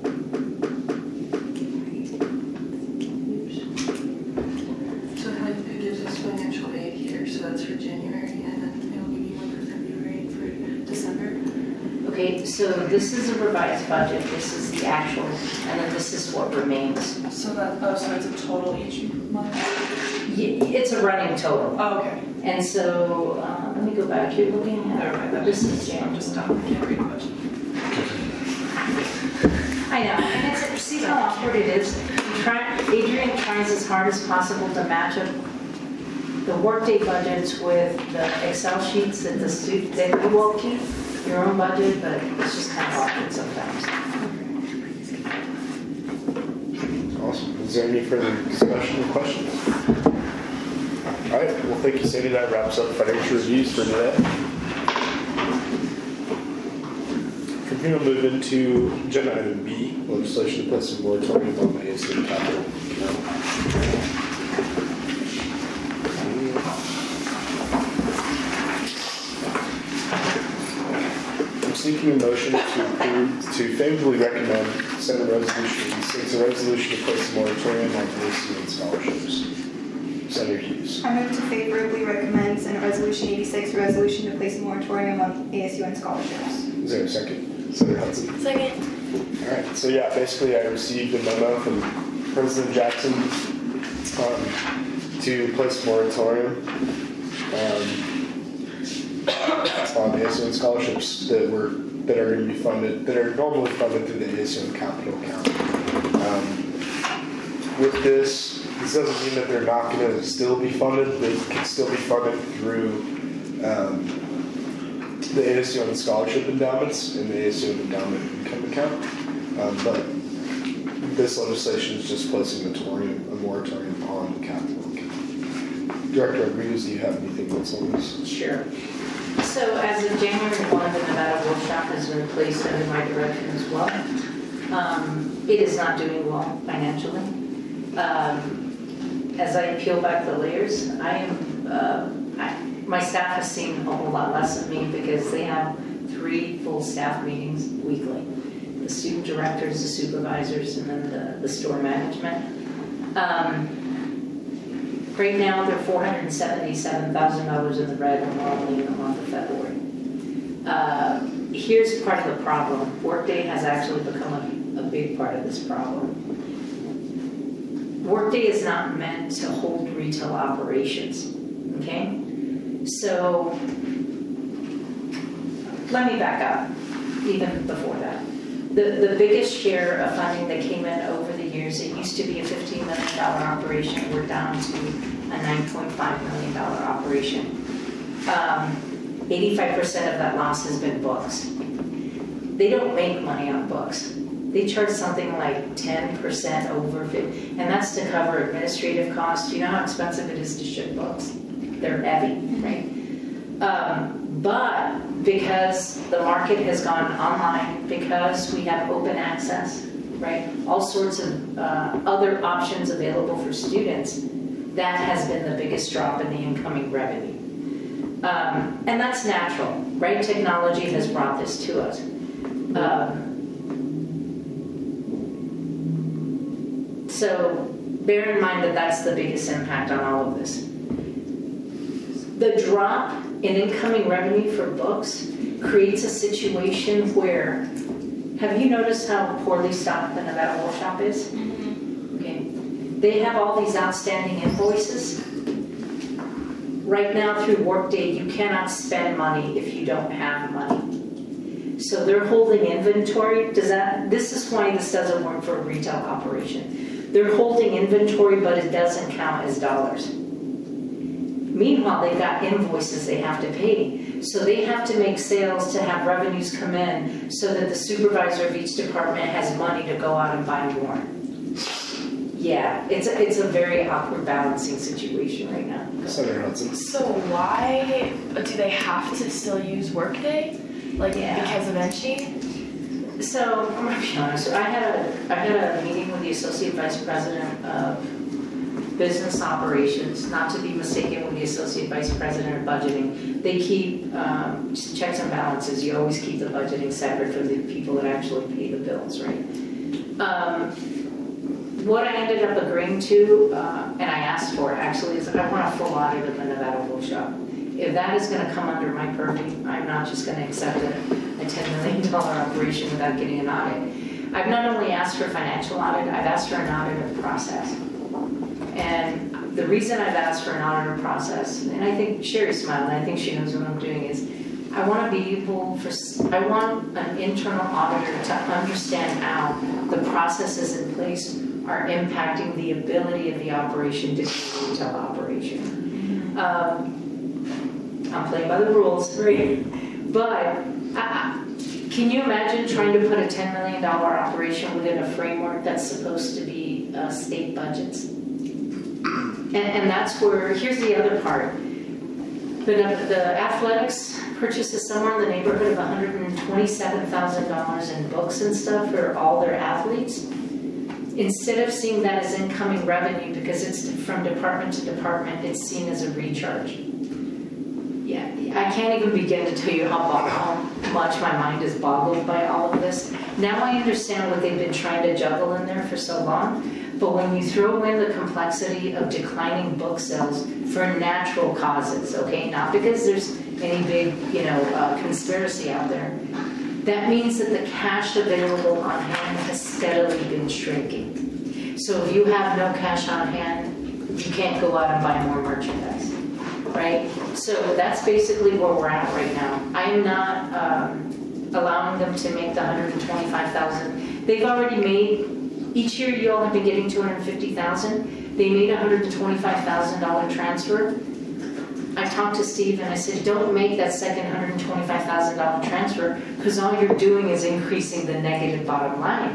That's for January, and then it'll give you one for February and for December. Okay, so this is a revised budget. This is the actual, and then this is what remains. So that, oh, so it's a total each month? Yeah, it's a running total. Oh, okay. And so, uh, let me go back. You're looking at, Never mind, that this is is January. I'm just stop. I can't read much. I know, and it's, see how awkward it is? You try, Adrian tries as hard as possible to match up the workday budgets with the Excel sheets that the student, that you all keep, your own budget, but it's just kind of awkward sometimes. Awesome. Is there any further discussion or questions? All right. Well, thank you, Sandy. That wraps up financial reviews for today. From here, we'll move into agenda item B, legislation to place a moratorium on the A S U capital account. Seeking a motion to approve, to favorably recommend Senate Resolution eighty-six, a resolution to place a moratorium on A S U and scholarships. Senator Hughes. I move to favorably recommend Senate Resolution eighty-six, a resolution to place a moratorium on A S U and scholarships. Is there a second? Senator Hudson. Second. All right. So yeah, basically, I received a memo from President Jackson um, to place a moratorium. Um, on A S U and scholarships that were that are going to be funded, that are normally funded through the A S U and capital account. Um, with this, this doesn't mean that they're not going to still be funded. They can still be funded through um, the A S U and scholarship endowments and the A S U and endowment income account. Um, but this legislation is just placing a moratorium, a moratorium on capital account. Director Rodriguez, do you have anything else on this? Sure. So as of January first, the Nevada Workshop has been placed under my direction as well. Um, it is not doing well financially. Um, as I peel back the layers, I am, uh, I, my staff has seen a whole lot less of me because they have three full staff meetings weekly. The student directors, the supervisors, and then the, the store management. Um, right now, they're four hundred seventy-seven thousand dollars in the red, and we're only in the month of February. Uh, here's part of the problem. Workday has actually become a, a big part of this problem. Workday is not meant to hold retail operations, okay? So, let me back up, even before that. The, the biggest share of funding that came in over the years, it used to be a fifteen million dollars operation. We're down to a nine point five million dollars operation. Um, eighty-five percent of that loss has been books. They don't make money on books. They charge something like ten percent over fifty, and that's to cover administrative costs. You know how expensive it is to ship books? They're heavy, right? Um, but because the market has gone online, because we have open access, right? All sorts of uh, other options available for students, that has been the biggest drop in the incoming revenue. Um, and that's natural, right? Technology has brought this to us. Um, so bear in mind that that's the biggest impact on all of this. The drop in incoming revenue for books creates a situation where, have you noticed how poorly stocked the Nevada Workshop is? Mm-hmm. Okay. They have all these outstanding invoices. Right now through Workday, you cannot spend money if you don't have money. So they're holding inventory. Does that, this is why this doesn't work for a retail operation. They're holding inventory, but it doesn't count as dollars. Meanwhile, they've got invoices they have to pay. So they have to make sales to have revenues come in so that the supervisor of each department has money to go out and buy more. Yeah, it's a, it's a very awkward balancing situation right now. Senator Hudson. So why do they have to still use Workday? Like Yeah. because of Enchi? So I'm gonna be honest. I had a I had a meeting with the associate vice president of business operations, not to be mistaken with the associate vice president of budgeting. They keep um, checks and balances. You always keep the budgeting separate from the people that actually pay the bills, right? Um, what I ended up agreeing to, uh, and I asked for actually, is I want a full audit of the Nevada Workshop. If that is going to come under my purview, I'm not just going to accept a, a ten million dollars operation without getting an audit. I've not only asked for financial audit, I've asked for an audit of the process. And the reason I've asked for an auditor process, and I think Sherry's smiling, I think she knows what I'm doing, is I want to be able for, I want an internal auditor to understand how the processes in place are impacting the ability of the operation to be a retail operation. Um, I'm playing by the rules, right? But I, can you imagine trying to put a ten million dollars operation within a framework that's supposed to be uh, state budgets? And, and that's where, here's the other part. The, the athletics purchases somewhere in the neighborhood of one hundred twenty-seven thousand dollars in books and stuff for all their athletes. Instead of seeing that as incoming revenue, because it's from department to department, it's seen as a recharge. Yeah, I can't even begin to tell you how, how much my mind is boggled by all of this. Now I understand what they've been trying to juggle in there for so long. But when you throw in the complexity of declining book sales for natural causes, okay, not because there's any big, you know, uh, conspiracy out there, that means that the cash available on hand has steadily been shrinking. So if you have no cash on hand, you can't go out and buy more merchandise, right? So that's basically where we're at right now. I'm not um, allowing them to make the one hundred twenty-five thousand dollars. They've already made. Each year you all have been getting two hundred fifty thousand dollars. They made a one hundred twenty-five thousand dollars transfer. I talked to Steve and I said, don't make that second one hundred twenty-five thousand dollars transfer because all you're doing is increasing the negative bottom line.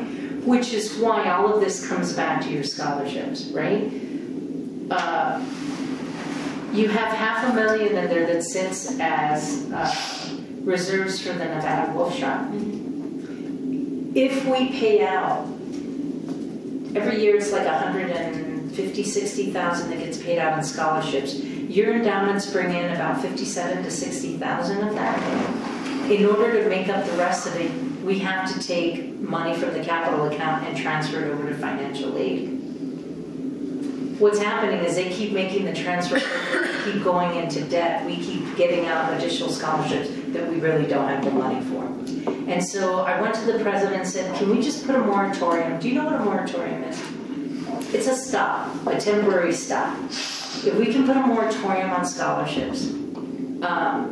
which is why all of this comes back to your scholarships, right? Uh, you have half a million in there that sits as uh, reserves for the Nevada Wolf Shop. If we pay out, every year it's like one hundred fifty, sixty thousand that gets paid out in scholarships. Your endowments bring in about fifty-seven to sixty thousand of that. In order to make up the rest of it, we have to take money from the capital account and transfer it over to financial aid. What's happening is they keep making the transfer over, keep going into debt. We keep getting out additional scholarships that we really don't have the money for. And so I went to the president and said, can we just put a moratorium? Do you know what a moratorium is? It's a stop, a temporary stop. If we can put a moratorium on scholarships, um,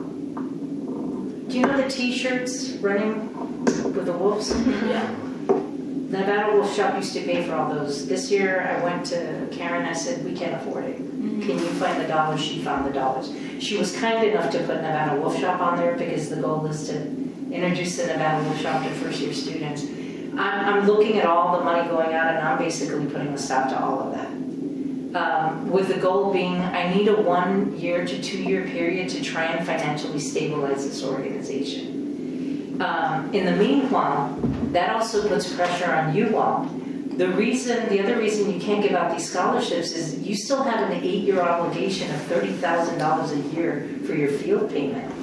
do you know the t-shirts running with the wolves? Yeah. The Nevada Wolf Shop used to pay for all those. This year I went to Karen, I said, we can't afford it. Mm-hmm. Can you find the dollars? She found the dollars. She was kind enough to put Nevada Wolf Shop on there because the goal is to introduce the Nevada Wolf Shop to first year students. I'm, I'm looking at all the money going out and I'm basically putting a stop to all of that. Um, with the goal being, I need a one year to two year period to try and financially stabilize this organization. Um, in the meanwhile, that also puts pressure on you all. The reason, the other reason you can't give out these scholarships is you still have an eight year obligation of thirty thousand dollars a year for your field payment.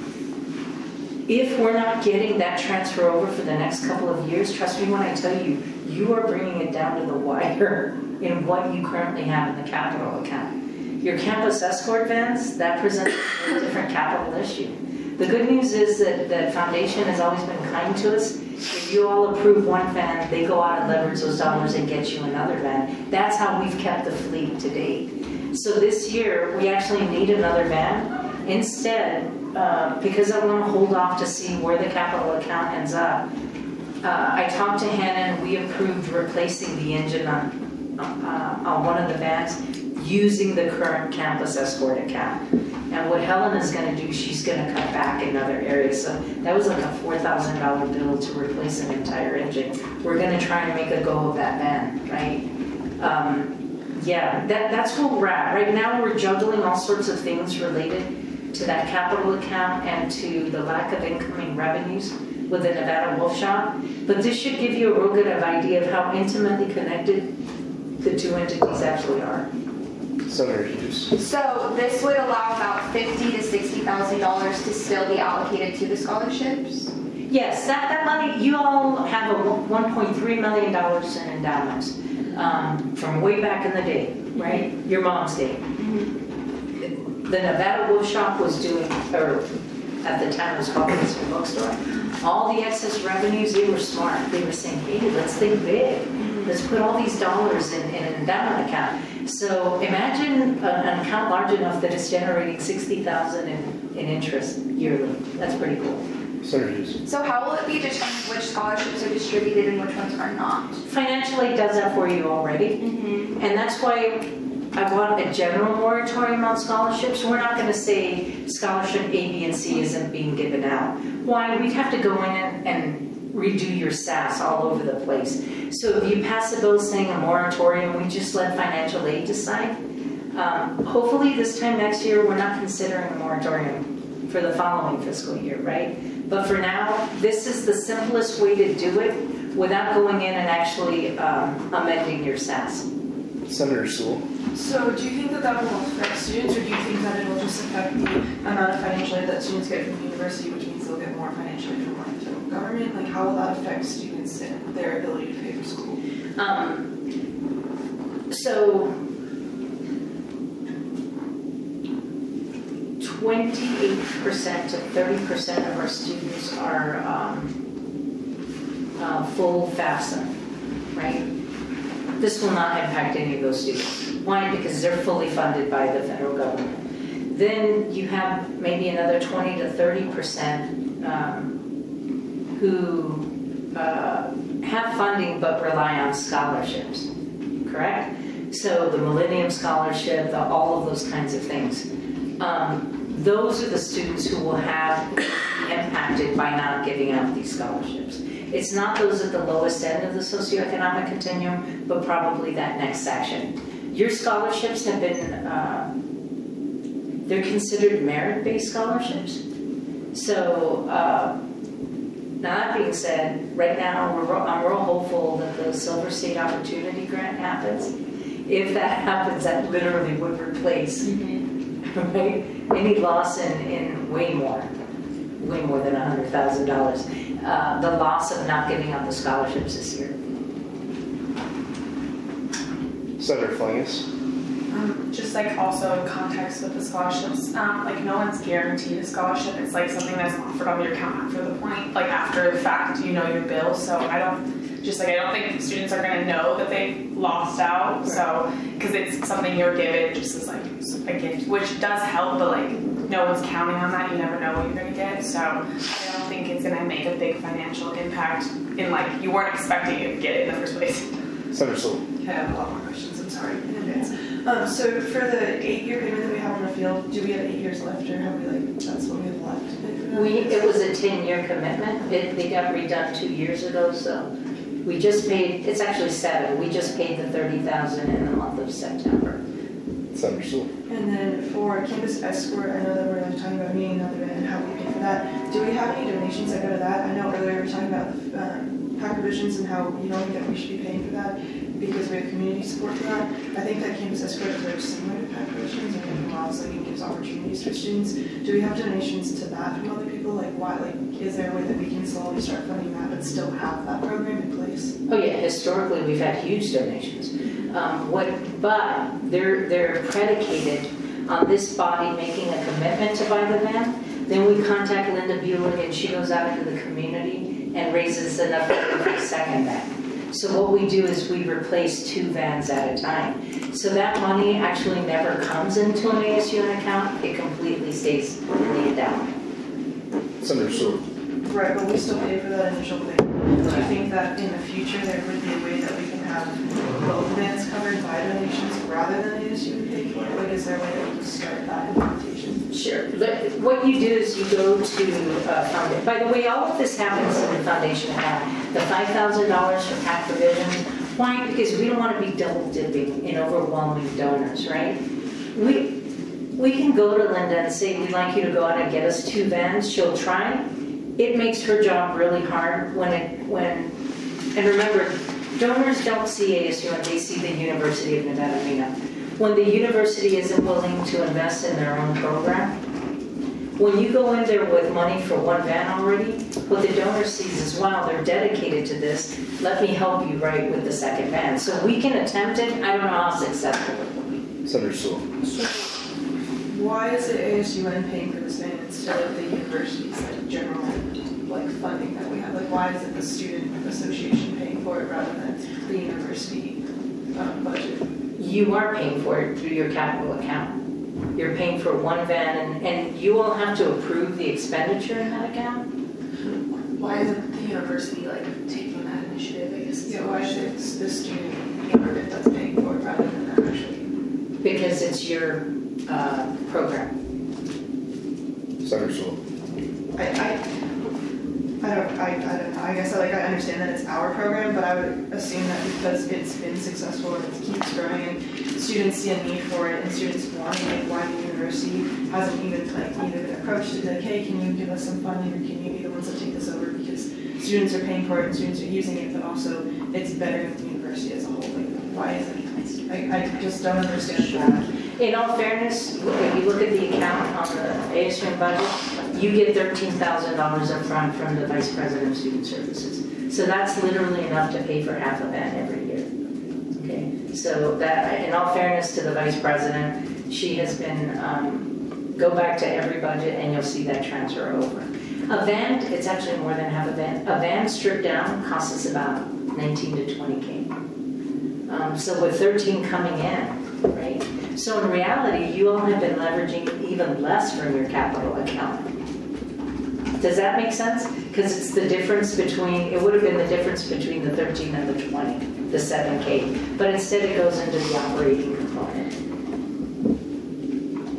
If we're not getting that transfer over for the next couple of years, trust me when I tell you, you are bringing it down to the wire in what you currently have in the capital account. Your campus escort vans, that presents a different capital issue. The good news is that the foundation has always been kind to us. If you all approve one van, they go out and leverage those dollars and get you another van. That's how we've kept the fleet to date. So this year, we actually need another van. Instead, uh, because I want to hold off to see where the capital account ends up, uh, I talked to Hannah and we approved replacing the engine on Uh, on one of the vans using the current campus escort account. And what Helen is going to do, she's going to cut back in other areas. So that was like a four thousand dollars bill to replace an entire engine. We're going to try and make a go of that van, right? Um, yeah, that, that's where we're at. Right now we're juggling all sorts of things related to that capital account and to the lack of incoming revenues with the Nevada Wolf Shop. But this should give you a real good idea of how intimately connected the two entities actually are. Senator Hughes. So this would allow about fifty to sixty thousand dollars to still be allocated to the scholarships? Yes, that, that money, you all have a one point three million dollars in endowments um, from way back in the day, right? Your mom's day. Mm-hmm. The Nevada Wolf Shop was doing, or at the time it was called the Mystery Bookstore. All the excess revenues, they were smart. They were saying, hey, let's think big. Let's put all these dollars in, in an endowment account. So imagine a, an account large enough that it's generating sixty thousand dollars in, in interest yearly. That's pretty cool. Senator Hughes. So how will it be determined which scholarships are distributed and which ones are not? Financial aid does that for you already. Mm-hmm. And that's why I want a general moratorium on scholarships. We're not going to say scholarship A, B, and C isn't being given out. Why? We'd have to go in and, and redo your S A S all over the place. So if you pass a bill saying a moratorium, we just let financial aid decide. Um, hopefully this time next year, we're not considering a moratorium for the following fiscal year, right? But for now, this is the simplest way to do it without going in and actually um, amending your S A S. Senator Sewell. So do you think that that will affect students, or do you think that it will just affect the amount of financial aid that students get from the university, which means they'll get more financial aid from like the federal government? Like, how will that affect students and their ability to pay for school? Um, so twenty-eight percent to thirty percent of our students are um, uh, full FAFSA, right? This will not impact any of those students. Why? Because they're fully funded by the federal government. Then you have maybe another twenty to thirty percent um, who uh, have funding but rely on scholarships, correct? So the Millennium Scholarship, the, all of those kinds of things. Um, those are the students who will have be impacted by not giving out these scholarships. It's not those at the lowest end of the socioeconomic continuum, but probably that next section. Your scholarships have been, uh, they're considered merit-based scholarships. So, uh, now that being said, right now we're, I'm real hopeful that the Silver State Opportunity Grant happens. If that happens, that literally would replace, mm-hmm. right, any loss in, in way more, way more than one hundred thousand dollars. Uh, the loss of not giving out the scholarships this year. Senator Flingus. Um, just like also context with the scholarships, um, like no one's guaranteed a scholarship. It's like something that's offered on your account after the point, like after the fact, you know your bill. So I don't, just like I don't think students are going to know that they lost out. So because it's something you're given just as like a gift, which does help, but like no one's counting on that. You never know what you're going to get. So I don't think it's going to make a big financial impact in like you weren't expecting to get it in the first place. Senator Sewell. I have a lot more questions. I'm sorry in advance. Um, so for the eight-year payment that we have on the field, do we have eight years left, or have we like that's what we have left? We it was a ten-year commitment. It they got redone two years ago, so we just paid. It's actually seven. We just paid the thirty thousand in the month of September. Senator Sewell. And then for campus escort, I know that we're like, talking about meeting another and how we pay for that. Do we have any donations that go to that? I know earlier we were talking about um, pack provisions and how you don't think that we should be paying for that because we have community support for that. I think that campus escort is very similar to pack provisions and it allows like it gives opportunities for students. Do we have donations to that from other people? Like why? Like is there a way that we can slowly start funding that but still have that program in place? Oh yeah, historically we've had huge donations. Um, what, but they're they're predicated on this body making a commitment to buy the van. Then we contact Linda Bueller and she goes out into the community and raises enough money for a second van. So what we do is we replace two vans at a time. So that money actually never comes into an A S U N account. It completely stays in the endowment. Senator Sewell. Right, but we still pay for that initial thing. Do you think that in the future there would be a way that we can have both vans covered by donations rather than A S U would pay for it? Like, is there a way that we can start that implementation? Sure. What you do is you go to uh, foundation. By the way, all of this happens in the foundation account. The five thousand dollars for pack provisions. Why? Because we don't want to be double dipping in overwhelming donors, right? We we can go to Linda and say, we'd like you to go out and get us two vans. She'll try. It makes her job really hard when it, when, and remember, donors don't see A S U N, they see the University of Nevada, Reno. When the university isn't willing to invest in their own program, when you go in there with money for one van already, what the donor sees is, wow, they're dedicated to this, let me help you right with the second van. So we can attempt it, I don't know how successful it will be. Senator Sewell. So why is it A S U N paying for this van instead of the university's like general like funding that we have? Like why is it the student association paying for it rather than the university um, budget? You are paying for it through your capital account. You're paying for one van and, and you will have to approve the expenditure in that account. Why isn't the university like taking that initiative? I guess yeah, why is it the student government that's paying for it rather than that actually? Because it's your uh, program. Senator Sewell. I, I I don't, I, I don't know. I guess I, like, I understand that it's our program, but I would assume that because it's been successful and it keeps growing and students see a need for it and students want it, like why the university hasn't even like either been approached to like, hey, can you give us some funding or can you be the ones that take this over because students are paying for it and students are using it, but also it's better than the university as a whole. Like, why is it? I, I just don't understand that. In all fairness, if you look at the account on the A S U N budget, you get thirteen thousand dollars up front from the Vice President of Student Services. So that's literally enough to pay for half a van every year. Okay, so that, in all fairness to the Vice President, she has been, um, go back to every budget and you'll see that transfer over. A van, it's actually more than half a van. A van stripped down costs us about nineteen to twenty K. Um, so with thirteen coming in, right? So in reality, you all have been leveraging even less from your capital account. Does that make sense? Because it's the difference between, it would have been the difference between the thirteen and the twenty, the seven K. But instead it goes into the operating component.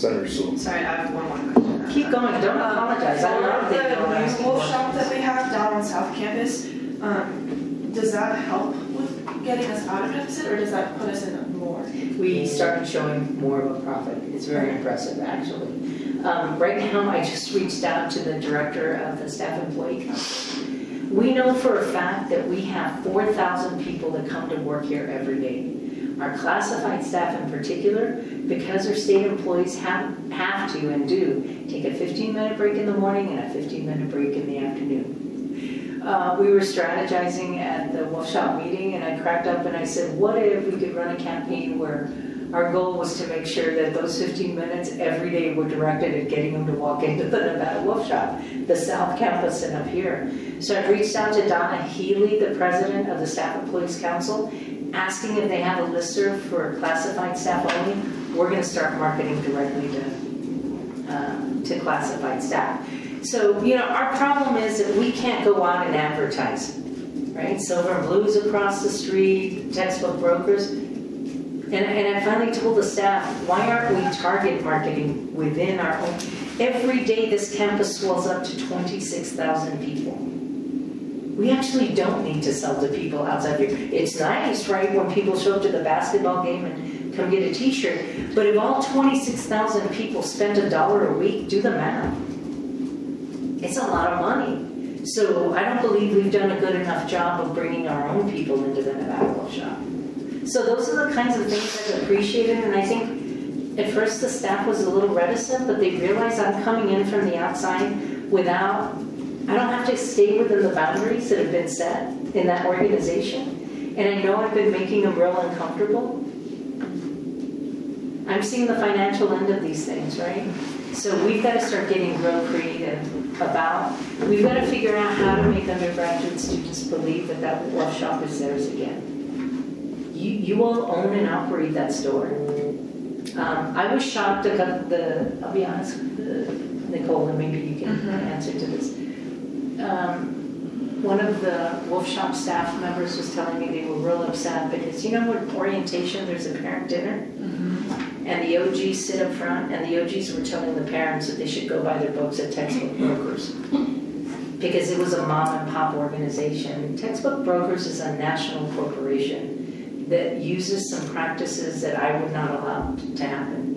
Senator Sewell. Sorry, I have one more question. Keep going, don't apologize. I love that you're The asking wolf questions. shop that we have down on South Campus, um, does that help with getting us out of deficit, or does that put us in more? We started showing more of a profit. It's very impressive, actually. Um, right now, I just reached out to the director of the Staff Employee Council. We know for a fact that we have four thousand people that come to work here every day. Our classified staff in particular, because our state employees have, have to and do take a fifteen minute break in the morning and a fifteen minute break in the afternoon. Uh, we were strategizing at the Wolf Shop meeting, and I cracked up and I said, what if we could run a campaign where our goal was to make sure that those fifteen minutes every day were directed at getting them to walk into the Nevada Wolf Shop, the South Campus and up here. So I reached out to Donna Healy, the president of the Staff Employees Council, asking if they have a listserv for classified staff only. We're going to start marketing directly to, uh, to classified staff. So, you know, our problem is that we can't go out and advertise, right? Silver and Blues across the street, textbook brokers. And, and I finally told the staff, why aren't we target marketing within our own? Every day this campus swells up to twenty-six thousand people. We actually don't need to sell to people outside here. It's nice, right, when people show up to the basketball game and come get a t-shirt. But if all twenty-six thousand people spent a dollar a week, do the math. It's a lot of money. So I don't believe we've done a good enough job of bringing our own people into the Nevada Wolf Shop. So those are the kinds of things I've appreciated, and I think at first the staff was a little reticent, but they realized I'm coming in from the outside without, I don't have to stay within the boundaries that have been set in that organization, and I know I've been making them real uncomfortable. I'm seeing the financial end of these things, right? So we've got to start getting real creative about, we've got to figure out how to make undergraduate students believe that that Wolf Shop is theirs again. You, you all own and operate that store. Um, I was shocked to cut the, I'll be honest, the, Nicole, and maybe you can mm-hmm. answer to this. Um, one of the Wolf Shop staff members was telling me they were real upset because, you know, with orientation, there's a parent dinner, mm-hmm. and the O Gs sit up front, and the O Gs were telling the parents that they should go buy their books at Textbook Brokers because it was a mom and pop organization. Textbook Brokers is a national corporation that uses some practices that I would not allow to happen.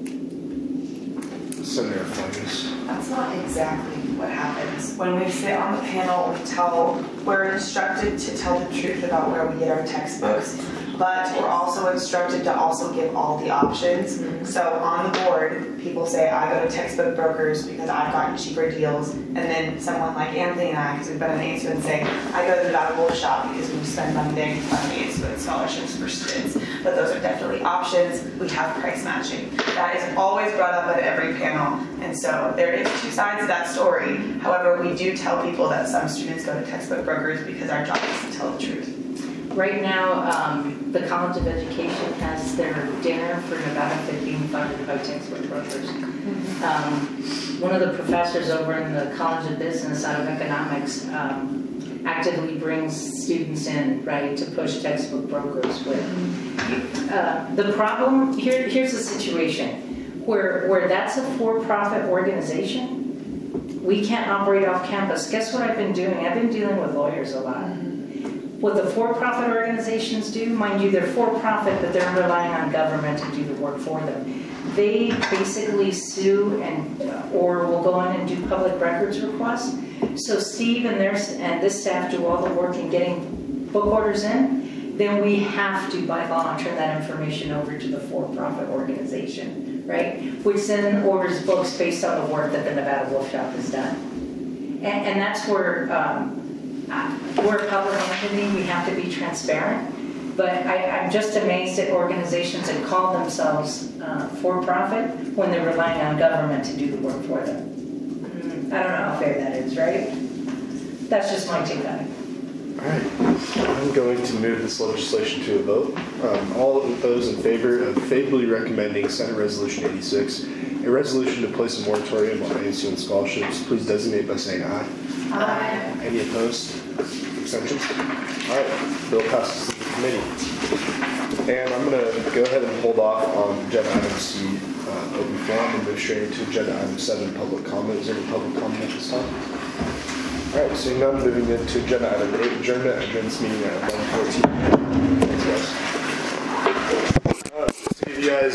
Senator Flames. That's not exactly what happens. When we sit on the panel, we tell, we're instructed to tell the truth about where we get our textbooks, but we're also instructed to also give all the options. Mm-hmm. So on the board, people say, I go to Textbook Brokers because I've gotten cheaper deals, and then someone like Anthony and I, because we've been in the Institute, say, I go to the Nevada Wolf Shop because we spend money there to fund the Institute scholarships for students. But those are definitely options. We have price matching. That is always brought up at every panel, and so there is two sides to that story. However, we do tell people that some students go to Textbook Brokers because our job is to tell the truth. Right now, um, the College of Education has their dinner for Nevada Fit being funded by Textbook Brokers. Mm-hmm. Um, one of the professors over in the College of Business out of Economics um, actively brings students in, right, to push Textbook Brokers with. Uh, the problem, here, here's the situation, where, where that's a for-profit organization, we can't operate off campus. Guess what I've been doing? I've been dealing with lawyers a lot. What the for-profit organizations do, mind you, they're for-profit, but they're relying on government to do the work for them. They basically sue and or will go in and do public records requests. So Steve and their and this staff do all the work in getting book orders in. Then we have to, by law, turn that information over to the for-profit organization, right? Which then orders books based on the work that the Nevada Wolf Shop has done. And, and that's where. Um, We're a public entity, we have to be transparent, but I, I'm just amazed at organizations that call themselves uh, for-profit when they're relying on government to do the work for them. Mm, I don't know how fair that is, right? That's just my take on it. All right, I'm going to move this legislation to a vote. Um, all of those in favor of favorably recommending Senate Resolution eighty-six, a resolution to place a moratorium on A S U and scholarships, please designate by saying aye. Aye. Any opposed? Abstentions? All right, bill passes to the committee. And I'm going to go ahead and hold off on agenda item C uh, open forum and move straight into agenda item seven, public comment. Is there any public comment at this time? All right, seeing none, moving into agenda item eight, adjournment. Adjourn this meeting at one fourteen. Thanks, guys.